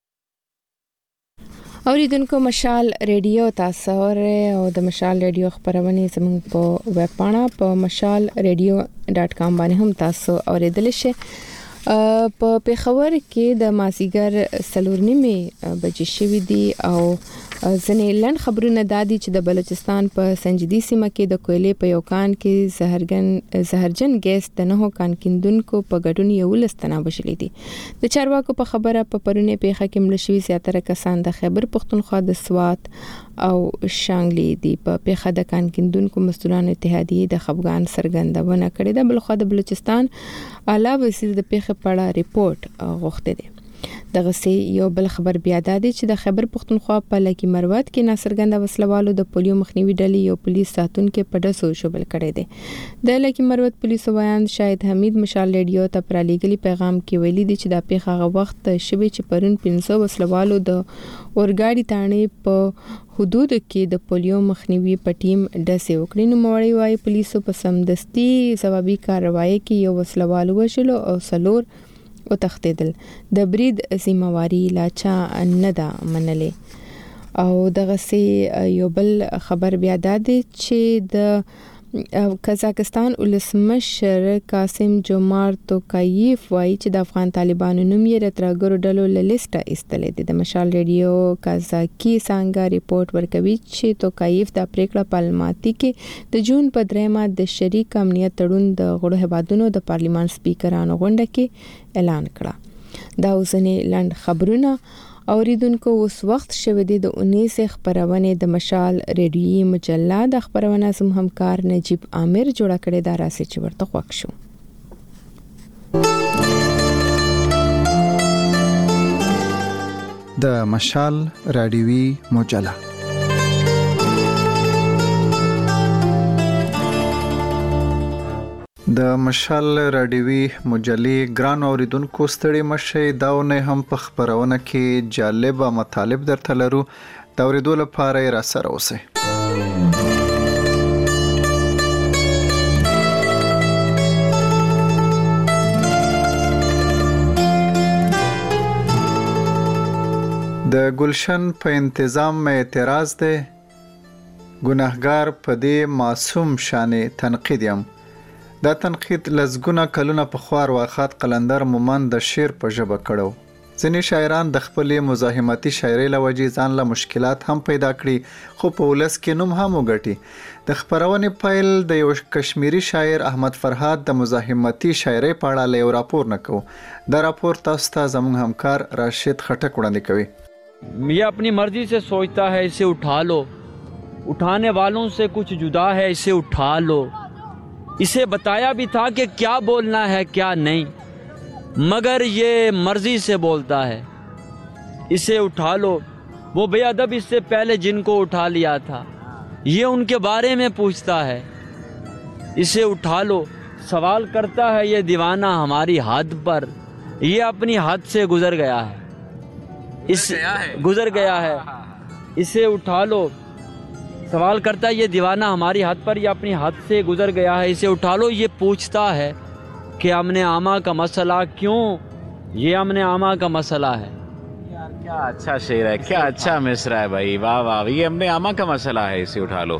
اوریدونکو مشال ریډیو تاسو او د مشال ریډیو خبرونه زموږ په ویب پاڼه په مشال ریډیو ډاٹ کام باندې هم تاسو اوریدل شئ. په پیښور کې د مازیګر سلور نیمه بجې شوې دي او ځنې لند خبرونه دادي چې د بلوچستان په سنجدي سیمه کې د کویلې په یو کان کې زهرجن زهرجن ګیس د نهو کان کیندونکو په ګډون یو لستنه بشلې دي. د چارواکو په خبره په پرونه پیښه کې مړ شوي زیاتره کسان د خیبر پختونخوا د سوات او شانګلي دي. په پیښه د کان کیندونکو مزدورانو اتحادیې د خفګان څرګندونه کړې ده. بلخو د بلوچستان اعلی وزیر د پیښه په اړه ریپورت غوښته دي. دغه سي یو بل خبر بیا دادی چې د خیبر پختونخوا په لکی مروت کې ناصرګند وسلوالو د پولیو مخنیوي ډلې یو پولیس ساتونکو په دسو شوبل کړي دي. د لکی مروت پولیسو ویان شاهد حمید مشال ریډیو ته پر لګلی پیغام کې ویلي دي چې د پیښه غو وخت شوي چې پرون پنځه وسلوالو د اورګاډي تانې په حدود کې د پولیو مخنیوي په ټیم دسه وکړي. نو موړی وايي پولیسو په سمدستي ځوابي کاروایی کې یو وسلوال وشلو او سلور او تختیدل. د برید ذمہواری لا چا نه ده منلې. او دغه سي یو بل خبر بیا دادی چې د قزاقستان ولسمشر قاسم جومارت توکایف وایي چې د افغان طالبانو نوم یې راترګرو ډلو له لیسټه ایستلې دي. د مشال ریډیو کازاکی څنګه ریپورت ورکوي چې توکایف د پریکړه پالماتي کې د جون په دریمه د شریک امنیت تړون د غړو هیوادونو د پارلیمان سپیکرانو غونډه کې اعلان کړه. دا اوسنی لاند خبرونه اوریدونکو اوس وخت شوه د انیس خبرونه د مشال ریډیوي مجله د خبرونه زم همکار نجیب عامر جوړه کړې دا راسي چې ورته خوښ شو. د مشال ریډیوي مجله د مشال رادیوي مجلې ګران اوریدونکو ستړي مشه داونه هم په خبرونه کې جالب مطالب درته لرو. دا اوریدو لپاره را سره اوسئ. د ګلشن په انتظام اعتراض ده. ګناهګار په دې معصوم شان تنقید یم. دا تنقید لزګونه کلونه په خوار واخات قلندر مومن د شعر په ژبه کړو. ځینې شاعران د خپلې مزاحمتي شاعرۍ له وجې ځان له مشکلات هم پیدا کړي خو په ولس کې نوم هم وګټي. د خبرونې پیل د یو کشمیری شاعر احمد فرهاد د مزاحمتي شاعرۍ په اړه له راپور نکو. دا راپور تاسو ته زموږ همکار راشد خټک وړاندې کوي. یہ اپنی مرضی سے سوچتا ہے اسے اٹھا لو, اٹھانے والوں سے کچھ جدا ہے اسے اٹھا لو. اسے بتایا بھی تھا کہ کیا بولنا ہے کیا نہیں, مگر یہ مرضی سے بولتا ہے. اسے اٹھا لو. وہ بے ادب اس سے پہلے جن کو اٹھا لیا تھا یہ ان کے بارے میں پوچھتا ہے. اسے اٹھا لو. سوال کرتا ہے یہ دیوانہ ہماری حد پر, یہ اپنی حد سے گزر گیا ہے. اس گزر گیا ہے. اسے اٹھا لو. سوال کرتا ہے یہ دیوانہ ہماری حد پر, یہ اپنی حد سے گزر گیا ہے. اسے اٹھا لو. یہ پوچھتا ہے کہ امن عامہ کا مسئلہ کیوں, یہ امن عامہ کا مسئلہ ہے. یار کیا اچھا شعر ہے, کیا اچھا مصرع ہے بھائی, واہ واہ. یہ امن عامہ کا مسئلہ ہے, اسے اٹھا لو.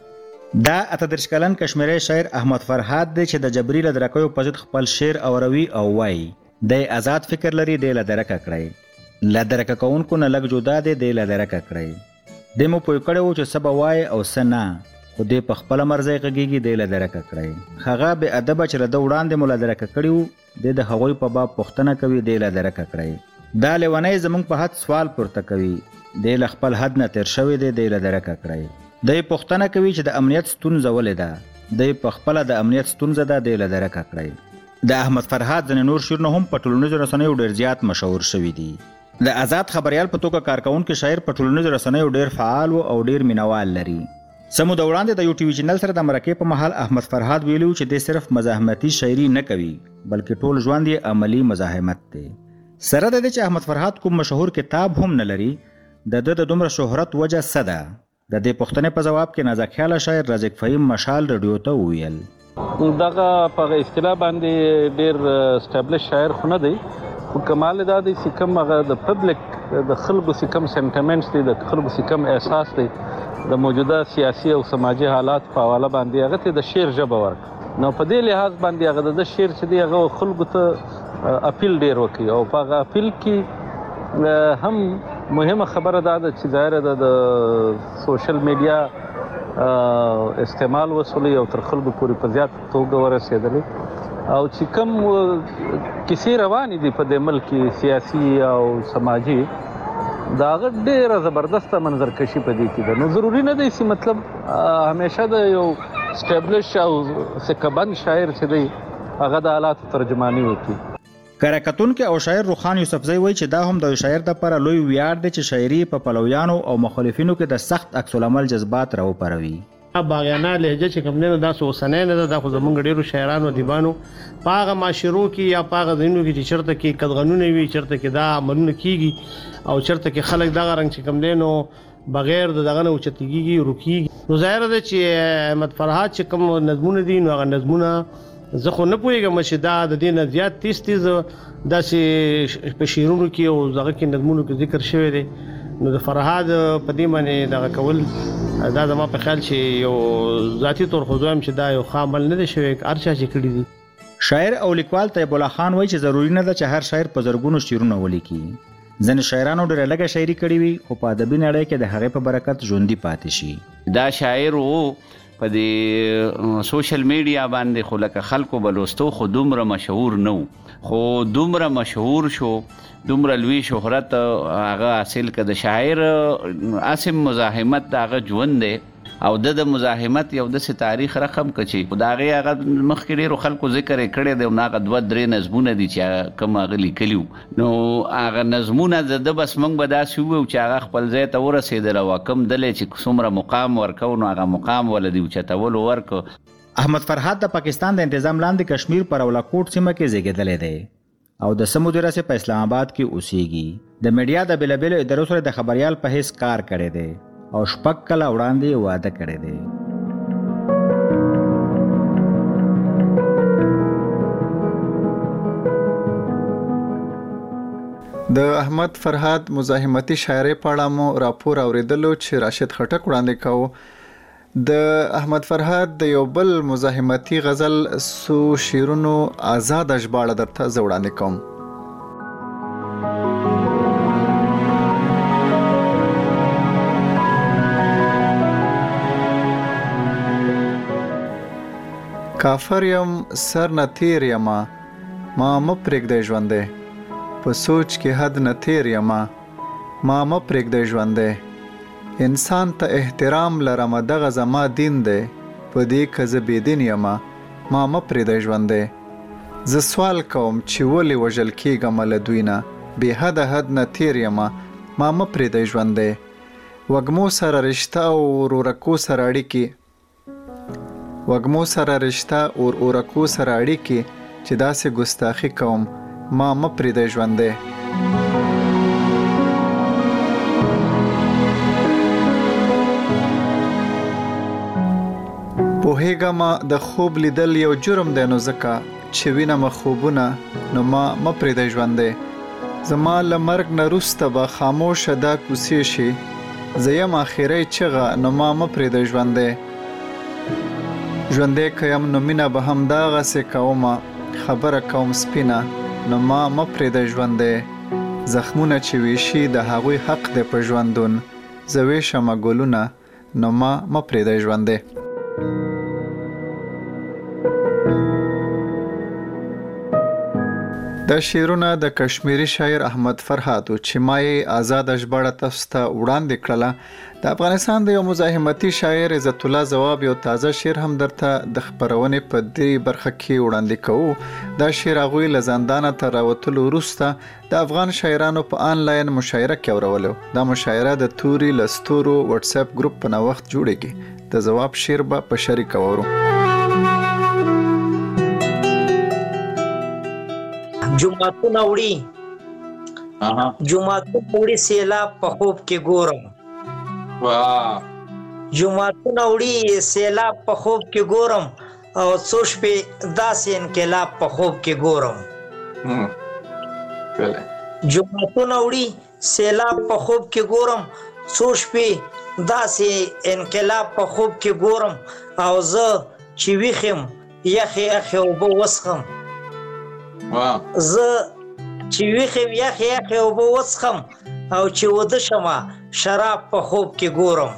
دا اتدرش کلن کشمیری شاعر احمد فرهاد دی چې د جبري لدرکو په ضد خپل شعر اوروي او وایي. د آزاد فکر لري, د لدرکه کړی لدرکه کوونکو نه لګ جدا دی, د لدرکه کړی د مو پوی کړو چې سبا وای او سنا خو دې په خپل مرزي غږیږي د لدرکه کړی. هغه به ادب چې د وړاندې مول لدرکه کړیو د د هغوی په باب پښتنه کوي, د لدرکه کړی. دا لونی زمونږ په حد سوال پورته کوي, د خپل حد نه تیر شوی دی, د لدرکه کړی. د پښتنه کوي چې د امنیت ستونزه ولې ده, د په خپل د امنیت ستونزه ده, د لدرکه کړی. د احمد فرهاد ځنې نور شعرونه هم په ټولنیزو رسنیو ډیر زیات مشهور شوي دي. د آزاد خبريال په توګه کارکونکو شاعر په ټولنیزو رسنیو ډیر فعال او ډیر مینوال لري. سمو د وړاندې د یو ټي وي چینل سره د مرکې په محل احمد فرهاد ویلو چې د صرف مزاحمتي شاعري نه کوي بلکې ټول ژوند یې عملی مزاحمت دی. سره د دې چې احمد فرهاد کوم مشهور کتاب هم نه لري, د د دومره شهرت وجه څه ده؟ د دې پوښتنې په جواب کې نازکخیاله شاعر رزق فهیم مشال رادیو ته وویل دغه په اصطلاح باندې ډېر اسټابلیش شاعر خو نه دی، خو کمال دا دی چې کوم هغه د پبلک د خلکو چې کوم سنټیمنټس دي، د خلکو چې کوم احساس دی د موجوده سیاسي او سماجي حالات په حواله باندې هغه ته د شعر ژبه ورکړه. نو په دې لحاظ باندې هغه د شعر چې دی هغه خلکو ته اپیل ډیر وکړي او په هغه اپیل کې هم مهمه خبره دا ده چې ظاهره ده د سوشل میډیا استعمال وسولي او تر خلکو پورې په زیات توګه ورسېدلی او چې کوم کیسې روانې دي په دې ملک کې سیاسي او سماجي دا هغه ډېره زبردسته منظرکشي په دې کې ده. نو ضروري نه دی چې مطلب همیشه د یو اسټابلیش او سکه‌بند شاعر چې دی هغه د حالاتو ترجماني وکړي. کراکتونکو او شاعر روخان یوسفزئی وایي چې دا هم د شاعر دپاره لوی ویاړ دی چې شاعري په پلویانو او مخالفینو کې د سخت عکس العمل جذبات راوپاروي. باغیانه لهجه چې کوم نه دا اوسنۍ نه ده، دا خو زمونږ ډېرو شاعرانو ادیبانو په هغه معاشرو کې یا په هغه ځایونو کې چې چېرته کې قدغنونه وي، چېرته کې دا عملونه کېږي او چېرته کې خلک دغه رنګ چې کوم دی نو بغیر د دغه نه اوچتېږي روکېږي. نو ظاهره ده چې احمد فرهاد چې کوم نظمونه دي نو هغه نظمونه زه خو نه پوهېږم چې دا د دې نه زیات تیز تیز داسې په شعرونو کې او دغه کې نظمونو کې ذکر شوی دی. نو د فرهاد په دې باندې دغه کول دا زما په خیال چې یو ذاتي طور خو زه چې دا یو ښه عمل نه دی شوی، هر چا چې کړي دي. شاعر او لیکوال طیب الله خان وایي چې ضروري نه ده چې هر شاعر په زرګونو شعرونه ولیکي. ځینې شاعرانو ډېره لږه شاعري کړې وي خو په ادبي نړۍ کې د هغې په برکت ژوندي پاتې شي. دا شاعر و په دې سوشل میډیا باندې خو لکه خلکو بلوستو خو دومره مشهور نه و، خو دومره مشهور شو، دومره لوی شهرت هغه حاصل که د شاعر اسم مزاحمت د هغه ژوند دی او د د مزاحمت یو داسې تاریخ رقم که چې د هغې هغه مخکې ډېرو خلکو ذکر یې کړی دی او هغه دوه درې نظمونه دي چې کوم هغه لیکلي وو. نو هغه نظمونه د ده بس موږ به داسې وویو چې هغه خپل ځای ته ورسېدل او کوم دلی چې څومره مقام ورکو نو هغه مقام وله د اوچتولو ورکو. احمد فرهاد د پاکستان د انتظام لاندې کشمیر پر اولاکوټ سیمه کې زیږېدلی دی او د سمودره سه په اسلام آباد کې اوسېږي. د میډیا د بېلابېلو ادارو سره د خبریال په حیث کار کړی دی او شپږ کاله وړاندې واده کړی دی. د احمد فرهاد مزاحمتي شاعرۍ په اړه مو راپور اوریدلو چې راشد خټک وړاندې کاوه. د احمد فرهاد د یو بل مزاحمتي غزل سو شیرونو آزاد ژباړه درته زه وړاندې کوم. کافر یم سر نه تیر یما ما م پرېږدی ژوندی په سوچ کې حد نه تیر یما ما م پرېږدی ژوندی انسان ته احترام لرم دغه زما دین دی په دې که زه بېدین یما ما م پرېږدی ژوندی زه سوال کوم چې ولې وژل کېږم له دوی نه بې حده حد نه تیر یما ما م پرېږدی ژوندی وږمو سره رشته او ورورکو سره اړیکې وږمو سره رشته او اورکو سره اړیکې چې داسې ګستاخي کوم ما م پرېږدی ژوندی. پوهېږم د خوب لیدل یو جرم دی نو ځکه چې وینم خوبونه نو ما م پرېږدی ژوندی. زما له مرګ نه وروسته به خاموشه دا کوڅې شي زه یم اخرۍ چغه نو ما م پرېږدی ژوندی. ژوندی که یم نو مینه به همدغسې کومه خبره کوم سپینه نو ما م پرېږدی ژوندی. زخمونه چې ویشي د هغوی حق دی په ژوندون زه ویشمه ګلونه نو ما م پرېږدی ژوندی. دا شعرونه د کشمیری شاعر احمد فرهاد چې ما یې آزاد ژباړه تاسو ته وړاندې کړله. د افغانستان د یو مزاحمتي شاعر عزت الله ځواب یو تازه شعر هم درته د خپرونې په دې برخه کې وړاندې کوو. دا شعر هغوی له زندانه تر راوتلو وروسته د افغان شاعرانو په آنلاین مشاعره کې اورولو. دا مشاعره د توري له ستورو واتساپ ګروپ په نوښت جوړېږي. د ځواب شعر به په شریکه واورو. جمعتونه وړي جمعتونه وړي سیلاب په خوب کې ګورم جمعتون وړي سیلاب په خوب کې ګورم او څو شپې داسې انقلاب په خوب کې ګورم. جمعتون وړي سیلاب په خوب کې ګورم څو شپې داسې انقلاب په خوب کې ګورم او زه چې ویښ یم یخې یخې اوبه وڅښم. زه چې ویښ یم یخې یخې اوبه وڅښم او چې وده شمه شراب په خوب کې ګورم.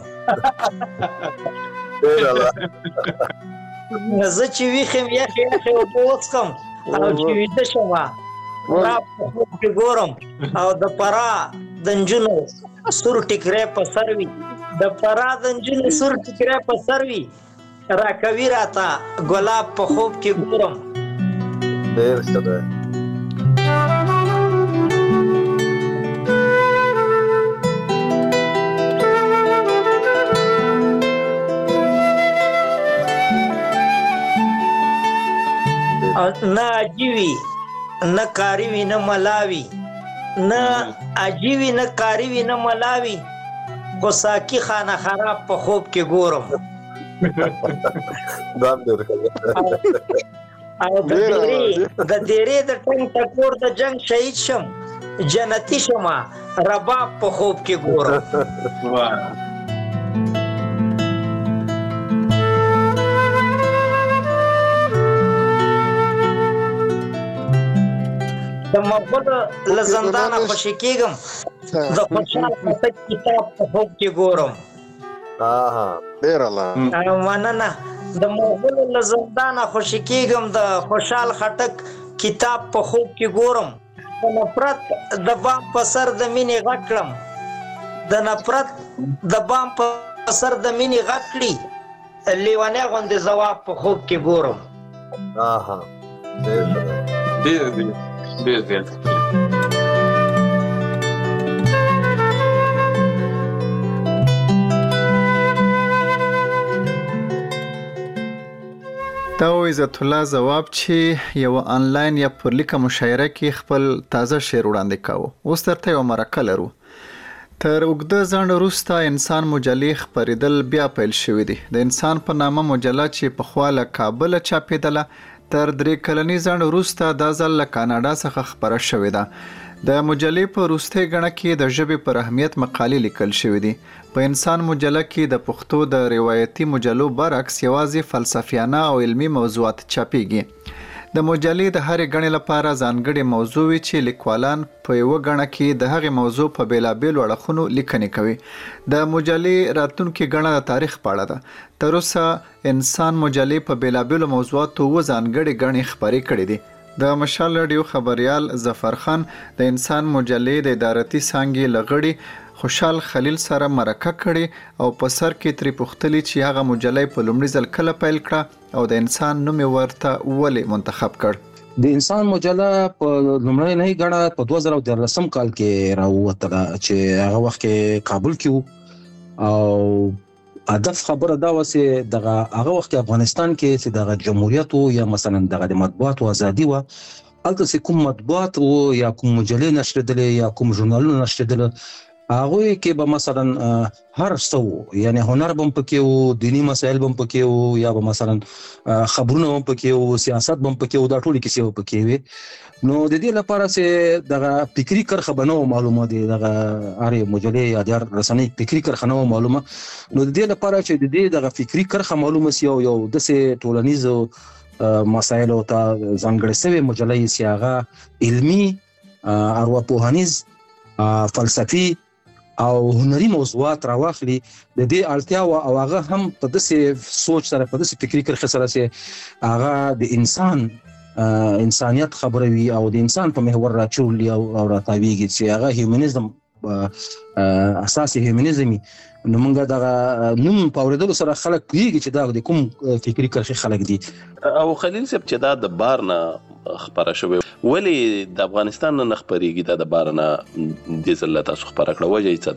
زه چې ویښ یم یخې یخې اوبه وڅښم او چې ویده شمه شراب په خوب کې ګورم او د فرا د نجونو سور ټیکری په سر وي د فرا د نجونو سور ټیکری په سر وي راکوي راته ګلاب په خوب کې ګورم. ډېر ښه دی. نه عجیوي نه کاری وي نه ملاوي نه عجیوي نه کاری وي نه ملاوي خو ساقي خانه خراب په خوب کې ګورم. او د دیرې د ټنګ ټکور د جنگ شهید شم جنتي شمه رباب په خوب کې ګورم. د مغول له زندانه خوشي کېږم د خوشحال خټک کتاب په خوب کې ګورم. مننه. د مغول له زندانه خوشي کېږم د خوشحال خټک کتاب په خوب کې ګورم. د نفرت د بام په سر د مینې غټ کړم د نفرت د بام په سر د مینې غټ کړي لیونی غوندې ځواب په خوب کې ګورم. ډېر ډېر ډېر زیات. دا و عزت الله ځواب چې یو آنلاین یا پر لیکه مشاعره کې خپل تازه شعر وړاندې کاوه. اوس درته یو مرکه لرو. تر اوږده ځنډ وروسته انسان مجلې خپرېدل بیا پیل شوي دي. د انسان په نامه مجله چې پخوا له کابله چاپېدله تر درې کلنې ځنډ وروسته دا ځل له کاناډا څخه خپره شوې ده. د مجلې په وروستۍ ګڼه کې د ژبې پر اهمیت مقالې لیکل شوې دي. په انسان مجله کې د پښتو د روایتي مجلو برعکس یوازې فلسفیانه او علمي موضوعات چاپېږي. د مجلې د هرې ګڼې لپاره ځانګړې موضوع وي چې لیکوالان په یوه ګڼه کې د هغې موضوع په بېلابېلو اړخونو لیکنې کوي. د مجلې راتلونکې ګڼه د تاریخ په اړه ده. تر اوسه انسان مجلې په بېلابېلو موضوعاتو اووه ځانګړې ګڼې خپرې کړې دي. د مشال راډیو خبریال ظفر خان د انسان مجلې د ادارتي څانګې له غړي خوشحال خلیل سره مرکه کړې او په سر کې ترې پوښتلي چې هغه مجله په لومړي ځل کله پیل کړه او د انسان نوم یې ورته ولې منتخب کړ. د انسان مجله په لومړنۍ ګڼه په دوه زره دیارلسم کال کې راووتله چې هغه وخت کې کابل کې و او هدف خبره دا و چې دغه هغه وخت افغانستان کې چې دغه جمهوریت یا مثلا دغه د مطبوعاتو ازادي و هلته چې کوم مطبوعات او یا کوم مجلې نشریدلې یا کوم ژورنالونه نشریدل هغه کې به مثلا هر څه یعنی هنر بم پکې وو دینی مسایل بم پکې وو یا به مثلا خبرونه بم پکې وو سیاست بم پکې وو دا ټول کیسې بم پکې وي. نو د دې لپاره چې دغه فکری کرخه بنو معلومه دي دغه اره مجلې یا د رسنۍ فکری کرخه نو معلومه نو د دې لپاره چې د دې دغه فکری کرخه معلومه سی یو د سه ټولنیزو مسایل او ته ځانګړې سوي مجلې سیاغه علمی ارواپوهنیز فلسفي او هنري موضوعات راوخلي د دې اړتیا او هغه هم په داسې سوچ سره په داسې فکری کرخه سره چې هغه د انسان انسانيت خبروي او د انسان په محور راچولي او راتاویږي چې هغه هیومنیزم اساسي هیومنیزمي نو موږ دغه نوم په اوریدلو سره خلک پیږي چې دا د کوم فکری کرخه خلک دي. او خلیل صاحب چې دا د بارنا خبره شوی ولی د افغانستان نه خبريږي دا د بارنا د زلت تاسو خبره کړو وجه څه ده؟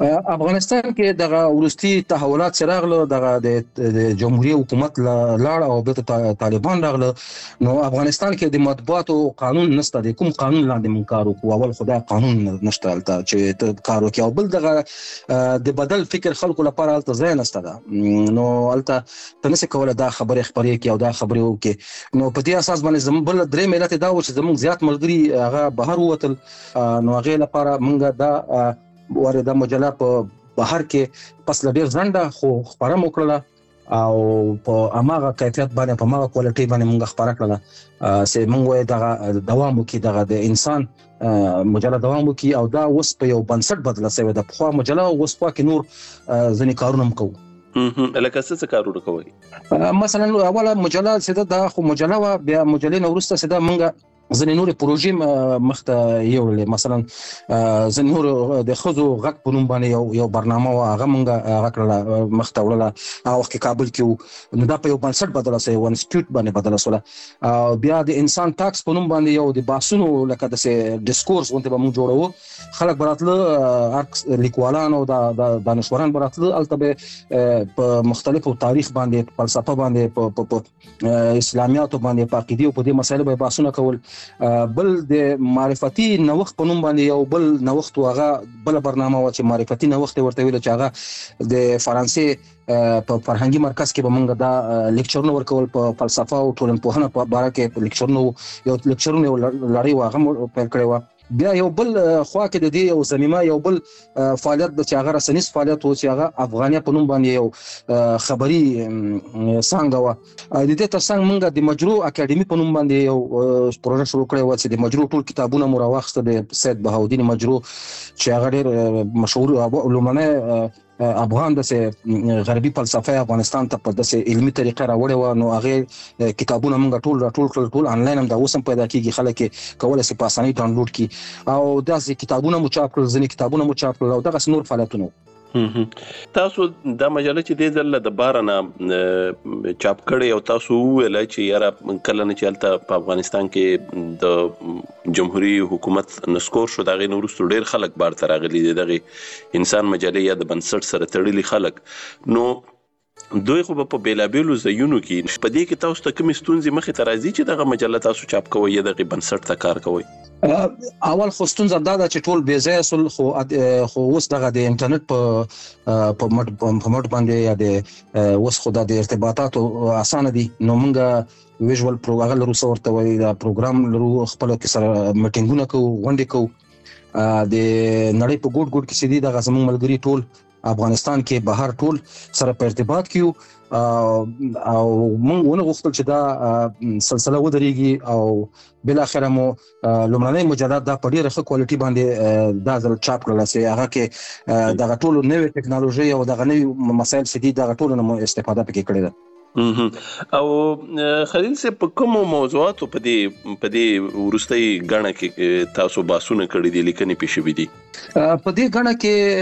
افغانستان کې دغه ورستي تحولات سراغله دغه د جمهوریت حکومت لاړ او به طالبان راغله نو افغانستان کې د مطبوعاتو قانون نشته د کوم قانون لاندې من کار وکړو اول خدای قانون نشته الته چې ته کار وکړي او بل دغه د بدل فکر خلکو لپاره الته ځای نشته ده نو الته تنسه کوله دا خبره خبرې کې او دا خبرې وکړي نو په دې اساس باندې زموږ بل درې ملت دا و چې زموږ زیات ملګری هغه بهر ووتل نو هغه لپاره موږ دا ورته مجله په بهر کې پس لډیر ځنده خو خبره وکړه او په اماغه کیفیت باندې په اماغه کوالټي باندې موږ خبره کړله سه موږ وای دا دوام وکي دغه د انسان مجله دوام وکي او دا اوس په یو بنسټ بدله شوی د خو مجله اوس په کې نور ځنې کارونه کوو لکه څه کارونه کوي مثلا اوله مجله سده دا خو مجله وا بیا مجلې نو ورسته سده موږ ځنې نور پروژې مخته یوړلې مثلا ځنې نور د خزو غک په نوم باندې یو یو برنامه او هغه مونږه هغه کړله مخته وړله او وخت کابل کې نو دا په یو بنسټ بدله شوی و انسټیټیوټ باندې بدله شوه او بیا د انسان ټاکس په نوم باندې یو د باسونو لکه د ډیسکورس ونته به موږ جوړو خلک براتله لیکوالان او د دانشوران براتله البته په مختلفو تاریخ باندې فلسفه باندې په اسلامیات باندې په عقیده او په دې مسایلو به باسونه کول بل د معرفتي نوښت په نوم باندې یو بل نوښت واغه بل برنامه و چې معرفتي نوښت ورته ویل چې هغه د فرانسې په فرهنګي مرکز کې به موږ دا لیکچرونه ورکول په فلسفه او ټولنپوهنه په اړه کې لیکچرونه یو لیکچرونه لړۍ واغه پیل کړی و بیا یو بل خوا کې د دې یو زميمه یو بل فعالیت د چاغه رسنیز فعالیت او چاغه افغانیا په نوم باندې یو خبري څنګه و د دې ترڅنګ موږ د مجرو اکیډمي په نوم باندې یو پروژه شروع کړی و چې د مجرو ټول کتابونه مو راوخسته د سید بهاودین مجرو چې هغه ډېر مشهور علماء افغان د غربي فلسفه افغانستان ته په داسې علمي طریقه راوړی و نو هغه کتابونه موږ ټول ټول ټول ټول انلاین هم دا اوسم پیدا کیږي خلک کولای شي په اسانۍ ډاونلوډ کړي او داسې کتابونه مو چاپ کړل ځینې کتابونه مو چاپ کړل او دغه نور فعالیتونه تاسو د مجله چې د ځل د بارنه چاپ کړي او تاسو ویل چې یاره کله نه چلته په افغانستان کې د جمهوریت حکومت نسکور شو دغه نورستو ډیر خلک بار ترغلي دغه انسان مجله یا د بنسټ سره تړلي خلک نو دوی خو په بیلابیلو ځایونو کې په دې کې تاسو ته کوم ستونزې مخې ته راځي چې دغه مجله تاسو چاپ کوی یا دغه بنسټ ته کار کوی اول خو ستونزه دا ده چې ټول بې ځای سول خو خو اوس دغه د انټرنیټ په په مټ په مټ باندې یا د اوس خو د ارتباطاتو اسانه دي نو موږ ویژوال پروګرام لرو څورته وای دا پروګرام لرو خپل کې سره میټینګونه کوو غونډې کوو د نړۍ په ګوټ ګوټ کې سړي د غزمون ملګری ټول افغانستان کې بهر ټول سره په ارتباط کیو او موږ ونه غوښتل چې دا سلسله ودرېږي او بل اخر مو لومړنۍ مجلد دا په ډیره ښه کوالټي باندې دا ځل چاپ کړل چې هغه کې دغه ټول نوې ټکنالوژي او دغه نوې مسایل سدي دغه ټول نو استفاده پکې کړې ده او خلیل سے په کوم موضوعاتو په دې په دې ورستۍ غاڼه کې تاسو باسونه کړی دي لیکنې پېښې وې دي په دې غاڼه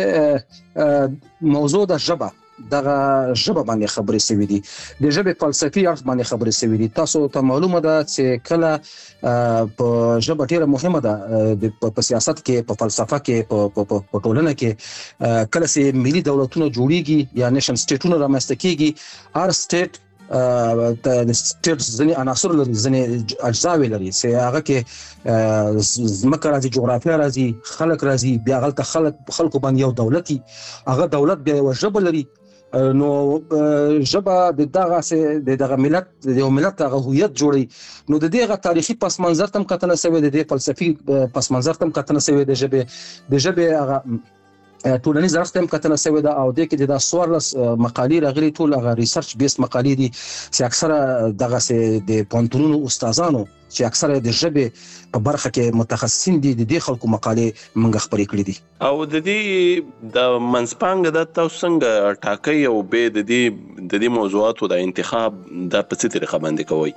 کې موضوع د ژبه دغه ژبه باندې خبرې سوي دي د ژبې فلسفي اړخ باندې خبرې سوي دي تاسو ته معلومه ده چې کله په ژبه ډیره مهمه ده په سیاست کې په فلسفه کې په ټولنه کې کله چې ملي دولتونه جوړیږي یا نېشن سټیټونه رامنځته کیږي هر سټیټ د سټیټ ځنې عناصر لري ځنې اجزاوي لري چې هغه کې ځمکه راځي جغرافیه راځي خلک راځي بیا غلطه خلک خلکو باندې یو دولتي هغه دولت بیا یو ژبه لري نو ژبه د دغه سه د دغه ملت د یو ملت هغه هویت جوړي نو د دغه تاریخي پس منظر تم کتنه سوي د فلسفي پس منظر تم کتنه سوي د ژبه د ژبه هغه ټولنیز اړخ تم کتنه سوي دا او د کې د سوارلس مقالې راغلي ټول هغه ریسرچ بیس مقالې دي چې اکثره دغه سه د پونتونو استادانو چې اکثره د ژبې په برخه کې متخصصین دي د دې خلکو مقالې منګه خبرې کړې دي او د دې د منځپانګه د تاسو څنګه ټاکي او به د دې د دې موضوعاتو د انتخاب د په څه طریقه باندې کوي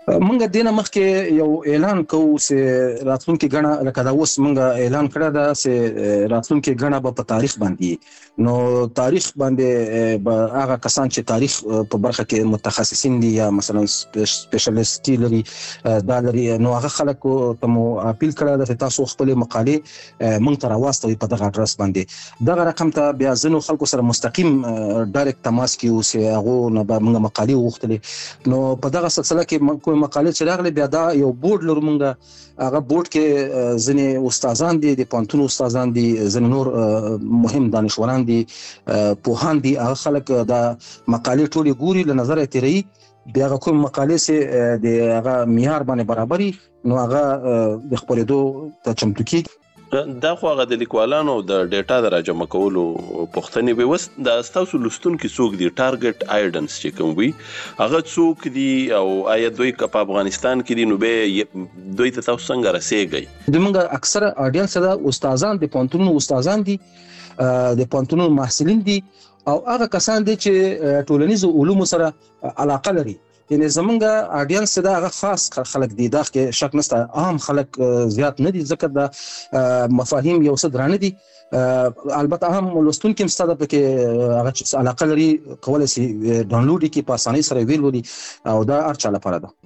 مونږ دینه مخکې یو اعلان کوو چې راتلونکي غڼه لکه دا اوس مونږ اعلان کړی دا چې راتلونکي غڼه به په تاریخ باندې نو تاریخ باندې به هغه کسان چې تاریخ په برخه کې متخصصین دي یا مثلا سپیشلیسټ لري دا لري نو هغه خلکو ته مو اپیل کړی چې تاسو خپل مقالې مونږ ته راوستوي په دغه اډرس باندې دغه رقم ته بیا ځینو خلکو سره مستقیم ډایرکټ تماس کیو چې هغه نه به مونږ مقالې وغوښتلې نو په دغه سلسله کې مقالې چې راغلي بیا دا یو بورډ لرو مونږ هغه بورډ کې ځینې استادان دي د پانتون استادان دي ځینې نور مهم دانشوران دي پوهان دي هغه خلک دا مقالې ټولې ګوري له نظر تیری بیا هغه کوم مقالې چې د هغه معیار باندې برابري نو هغه د خپرېدو ته چمتو کیږي دا خو هغه د لیکوالانو د ډیټا د راجمع کولو پوښتنې به وس د تاسو لستونکو څوک دي ټارګټ آیډنس چې کوم وي هغه څوک دي او آیا دوی په افغانستان کې دي نو به دوی ته تاسو څنګه رسیږي د موږ اکثره اډینس دا استادان د پانتونو استادان دي د پانتونو محصلین دي او هغه کسان دي چې ټولنیز علوم سره علاقه لري یعنی زمونږ اډینس دا هغه خاص خلک دي دا کې شک نشته عام خلک زیات نه دي ځکه دا مفاهیم یو څه درانه دي البته هم لوستونکو مستعد پکې هغه علاقه لري کولای شي ډاونلوډ کړي په اسانۍ سره ویل ولي او دا ارچا لپاره ده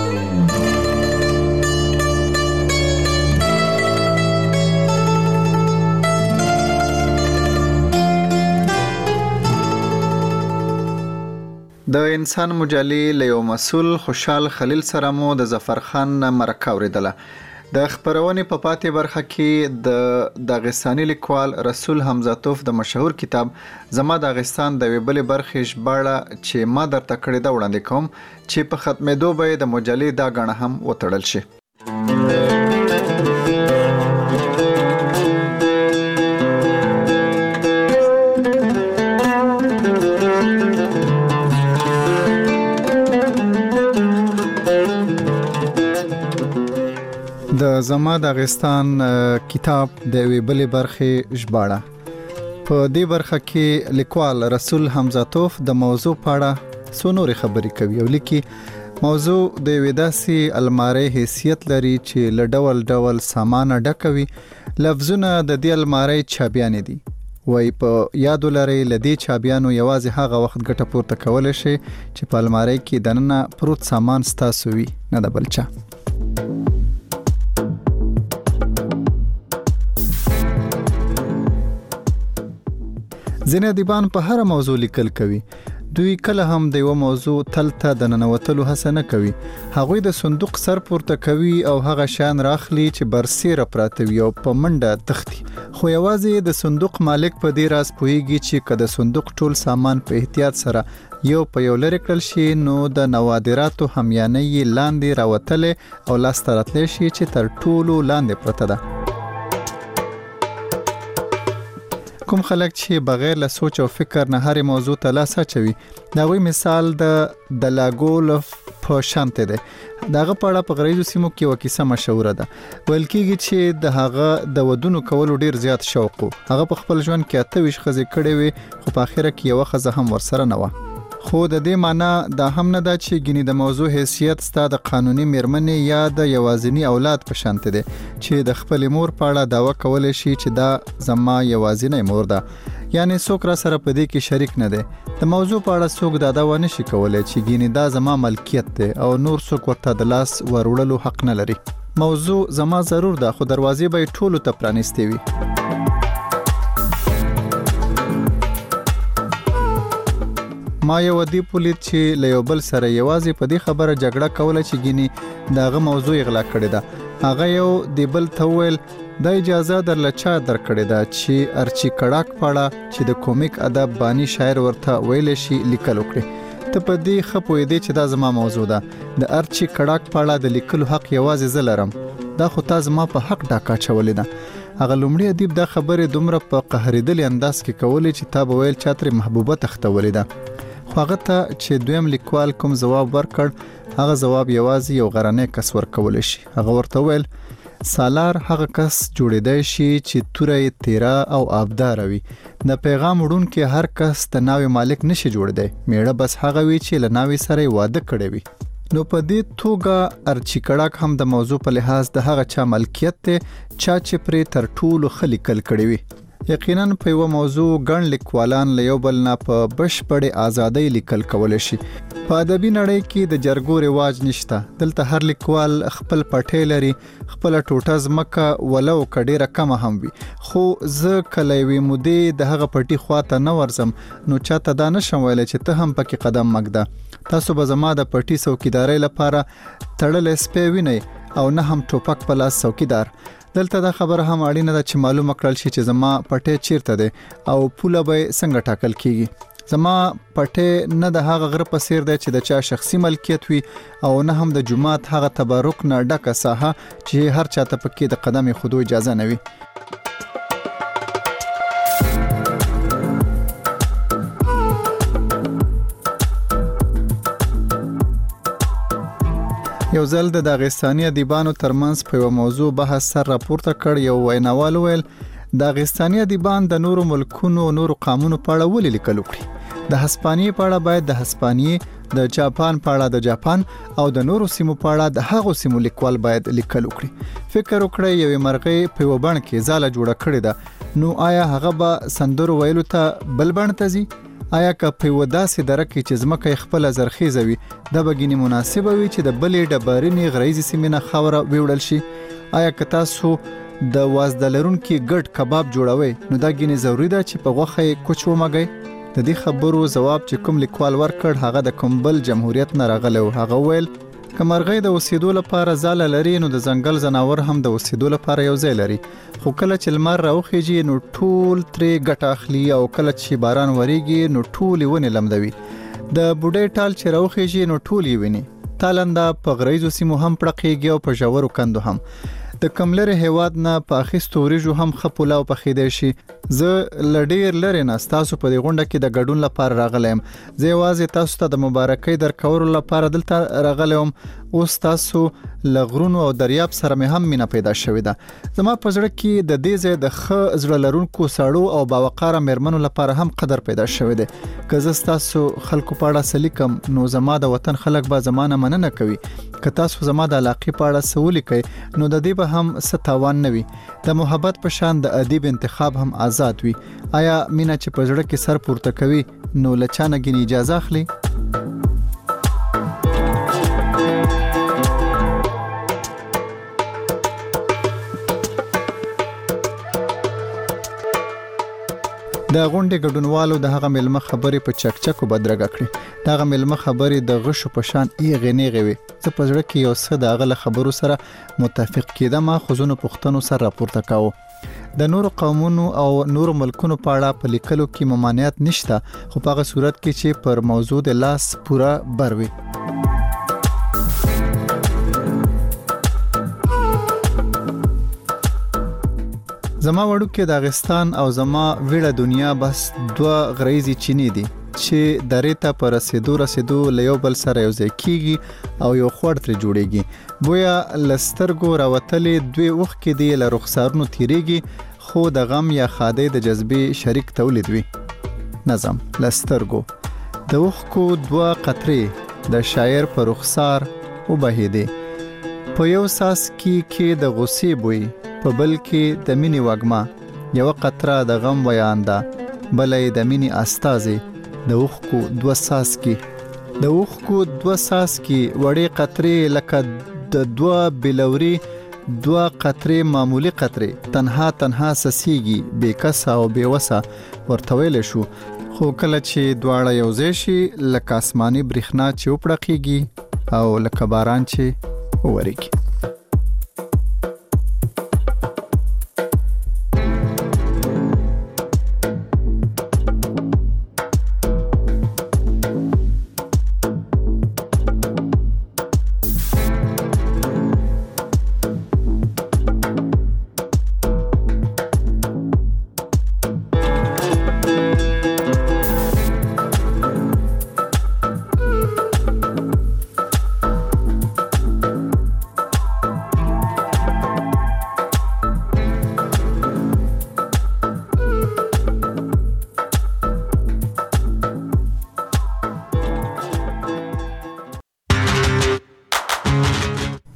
د انسان مجلې له یو مسول خوشحال خلیل سره مو د ظفر خان مرکه اوریدله د خبرونې په پاتې برخه کې د داغستاني لیکوال رسول حمزاتوف د مشهور کتاب زما داغستان د ویبلې برخې ژباړه چې ما درته کړې ده وړاندې کوم چې په ختمېدو به د مجلې دا غاڼه هم وتړل شي د زما داغستان کتاب د ویبلې برخې ژباړه په دې برخه کې لیکوال رسول حمزاتوف د موضوع په اړه څو نورې خبرې کوي او لیکي موضوع د وېداسي الماری حیثیت لري چې له ډول ډول سامان ډکوي لفظونه د دې الماری چابیانې دي وای په یاد لري لدی چابیانو یوازې هغه وخت ګټه پورته کول شي چې په الماری کې دننه پروت سامان ستاسو وي نه د بلچا ځینې ادیبان په هر موضوع لیکل کوي دوی کله هم د یو موضوع تلته د ننوتلو هڅه نه کوي هغوی د صندوق سر پورته کوي او هغه شان راخلي چې برسیره پراته وي او په منډه تختی خو یوازې د صندوق مالک په دې راز پوهیږي چې که د صندوق ټول سامان په احتیاط سره یو په یو لري کړل شي نو د نوادراتو همیانۍ لاندې راوتلې او لاسته راتلی شي چې تر ټولو لاندې پرته ده کوم خلک چې بغیر له سوچ او فکر نه هر موضوع ته لاس اچوي دا وی مثال د د لاګول په شانته ده داغه پړه په غریزو سیمو کې یو کیسه مشهوره ده ویل کېږي چې د هغه د ودونو کولو ډیر زیات شوق هغه په خپل ژوند کې اته ویش خزې کړي وي خو په اخر کې یو خزه هم ورسره نه و خو د دې معنی دا هم نه ده چې ګینه د موضوع حیثیت ستاسو د قانوني میرمنې یا د یوازینی اولاد په شانته ده چې د خپل مور په اړه داوا کول شي چې دا زما یوازینی مور ده یعنی څوک را سره په دې کې شریک نه ده د موضوع په اړه څوک دا داوا نشي کولای چې ګینه دا زما ملکیت ده او نور څوک ورته د لاس ورولو حق نه لري موضوع زما ضرور ده خو دروازې به ټولو ته پرانیستې وي ما یو دی پولیټ چې له یو بل سره یوازې په دې خبره جګړه کوله چې ګینی داغه موضوع اغلا کړی ده هغه یو دی بل ته ویل د اجازه در لچا در کړی ده چې ارچی کړهک پاړه چې د کومیک ادب بانی شاعر ورته ویل شي لیکل وکړي ته په دې خپوی دی چې دا زما موضوع ده د ارچی کړهک پاړه د لیکلو حق یوازې زلرم دا خو تاسو ما په حق ډاکا چولې ده هغه لومړی ادیب دا خبره دومره په قهریدل انداز کې کولې چې تا به ویل چاتري محبوبه تختولې ده خو هغه ته چې دویم لیکوال کوم جواب ورکړ هغه جواب یوازې یو غرانه کس ورکول شي هغه ورته ویل سالار هغه کس جوړیدای شي چې تورې تیرا او آبدار وي د پیغام وړون کې هر کس د ناوې مالک نشي جوړیدای میړه بس هغه وی چې له ناوې سره واده کړی وي نو په دې توګه ارچی کړک هم د موضوع په لحاظ د هغه چا ملکیت ته چا چې پرې تر ټولو خلیکل کړی وي یقینا په یو موضوع ګڼ لیکوالان له یو بل نه په بشپړ ازادۍ لیکل کول شي په ادبي نړۍ کې د جرګو رواج نشته دلته هر لیکوال خپل پټې لري خپل ټوټه ځمکه ولو کډیره کم هم وي خو زه کله وی مودې د هغه پټي خواته نه ورزم نو چاته دا نشم ویل چې ته هم پکې قدم مګده تاسو به زما د پټي څوکیدارۍ لپاره تړلې سپې وینئ او نه هم ټوپک په لاس څوکیدار دلته دا خبره هم اړینه ده چې معلومه کړل شي چې زما پټي چیرته ده او پوله به څنګه ټاکل کیږي زما پټي نه د هغه غره په سیر ده چې د چا شخصي ملکیت وي او نه هم د جماعت هغه تبرک نه ډکه ساحه چې هر چاته پکې د قدم خودو اجازه نه وي یو ځل د داغستاني ادیبانو ترمنځ په یو موضوع بحث سر راپورته کړ یو ویناوال ویل داغستاني ادیبان د نورو ملکونو او نورو قومونو په اړه ولې لیکل وکړي د هسپانیې په اړه باید د هسپانیې د جاپان په اړه د جاپان او د نورو سیمو په اړه د هغو سیمو لیکوال باید لیکل وکړي فکر وکړئ یو مرغۍ په یو بڼ کې ځاله جوړه کړې ده نو آیا هغه به سندرو ویلو ته بل بڼ ته ځي آیا که په وداسې درکه چې ځمکه خپل زرخیزه وي د بګینی مناسبه وي چې د بلې ډبرینې غریزي سیمینه خوره ویوړل شي آیا که تاسو د وازدلرونکو ګډ کباب جوړوي نو دا ګینه ضروری ده چې په غوخه کوچ ومګي د دې خبرو جواب چې کوم لیکوال ورکړ هغه د کومبل جمهوریت نه راغله هغه ویل کمرغې د اوسېدو لپاره ځاله لري نو د ځنګل زناور هم د اوسېدو لپاره یو ځای لري خو کله چې لمر راوخیږي نو ټول ترې ګټه اخلي او کله چې باران وریږي نو ټول ونې لمدوي د بوډۍ ټال چې راوخیږي نو ټول یې ویني تالنده په غریزو سیمو هم پړقېږي او په ژورو کندو هم د کملره هیواد نه په اخیستو ورجو هم خپولاو په خیدې شي زه لډیر لري نه تاسو په دې غونډه کې د ګډون لپاره راغلم زه یوازې تاسو ته د مبارکۍ درکولو لپاره دلته راغلم اوس تاسو لغرونو او دریاب سره مې هم مینا پیدا شوې ده زما په زړه کې د دې ځای د خ زړه لرونکو سړو او باوقاره مېرمنو لپاره هم قدر پیدا شوې ده که زه تاسو خلکو په اړه سلیکم نو زما د وطن خلک به زمانه مننه کوي که تاسو زما د علاقې په اړه سوالي کوي نو د دې به هم ستاوان نوي د محبت په شان د ادیب انتخاب هم آزاد وي آیا مینا چې په زړه کې سر پورته کوي نو لچانه غني اجازه اخلي د غونډې ګډونوالو د هغه ملمه خبرې په چکچکو بدرګه کړې دا هغه ملمه خبرې د غشو په شان ایغه نیغه وي زه په ځړه کې یو څه د هغه خبرو سره متفق کېدم خو زونو پښتنو سره راپورته کاوه د نورو قومونو او نورو ملکونو په اړه په لیکلو کې ممانعت نشته خو په هغه صورت کې چې پر موضوع د لاس پورا بروي زما وړو کې داغستان او زما ویړه دنیا بس دوه غریزي چینی دي چې درېته پر رسیدو رسیدو لیو بل سره یو ځای کیږي او یو خور تر جوړیږي بویا لسترګو راوتلې دوی وخت کې دی ل رخسارونو تیریږي خو د غم یا خاده د جذبې شریک تولید وي نظم لسترګو د وخت کو دوه قطرې د شاعر پر رخسار او بهیده په یو ساس کې کې د غصې بوي په بل کې د مینې وګما یو قطره د غم ویاندا بلې د مینې استازي د وښکو دوه ساس کې د وښکو دوه ساس کې وړې قطرې لکه د دوه بلوري دوه قطرې معمولی قطرې تنها تنها سسیږي بېکسه او بېوسه ورته ویل شو خو کله چې دواړه یو ځای شي لکه آسماني برېښنا چې وپړقېږي او لکه باران چې وورېږي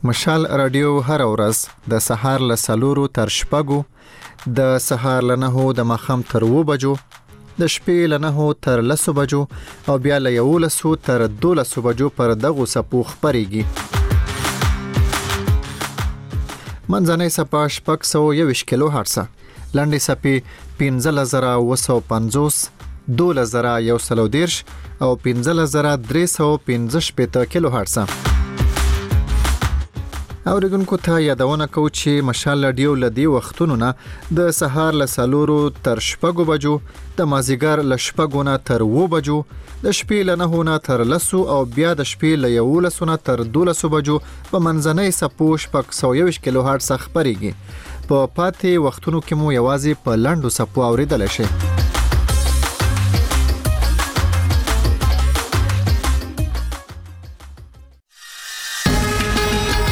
مشال رادیو هر ورځ د سهار له سلورو تر شپږو، د سهار له نهو د ماښام تر اوو بجو، د شپې له نهو تر لسو بجو او بیا له یولسو تر دولسو بجو پر دغو څپو خپریږي. منځنۍ څپه شپږ سوه یوویشت کیلو هرڅه، لنډې څپې پنځلس زره اوه سوه پنځوس، دولس زره یو سل او دېرش او پنځلس زره درې سوه پنځه شپېته کیلو هرڅه. اوریدونکو ته یادونه کوو چې مشال رادیو له دې وختونو نه د سهار له څلورو تر شپږو بجو، د مازدیګر له شپږو نه تر اوو بجو، د شپې له نهو نه تر لسو او بیا د شپې له یولسو نه تر دولسو بجو په منځنۍ څپو شپږ سوه یوویشت کیلو هرڅه خپریږي. په پاتې وختونو کې مو یوازې په لنډو څپو اوریدلی شئ.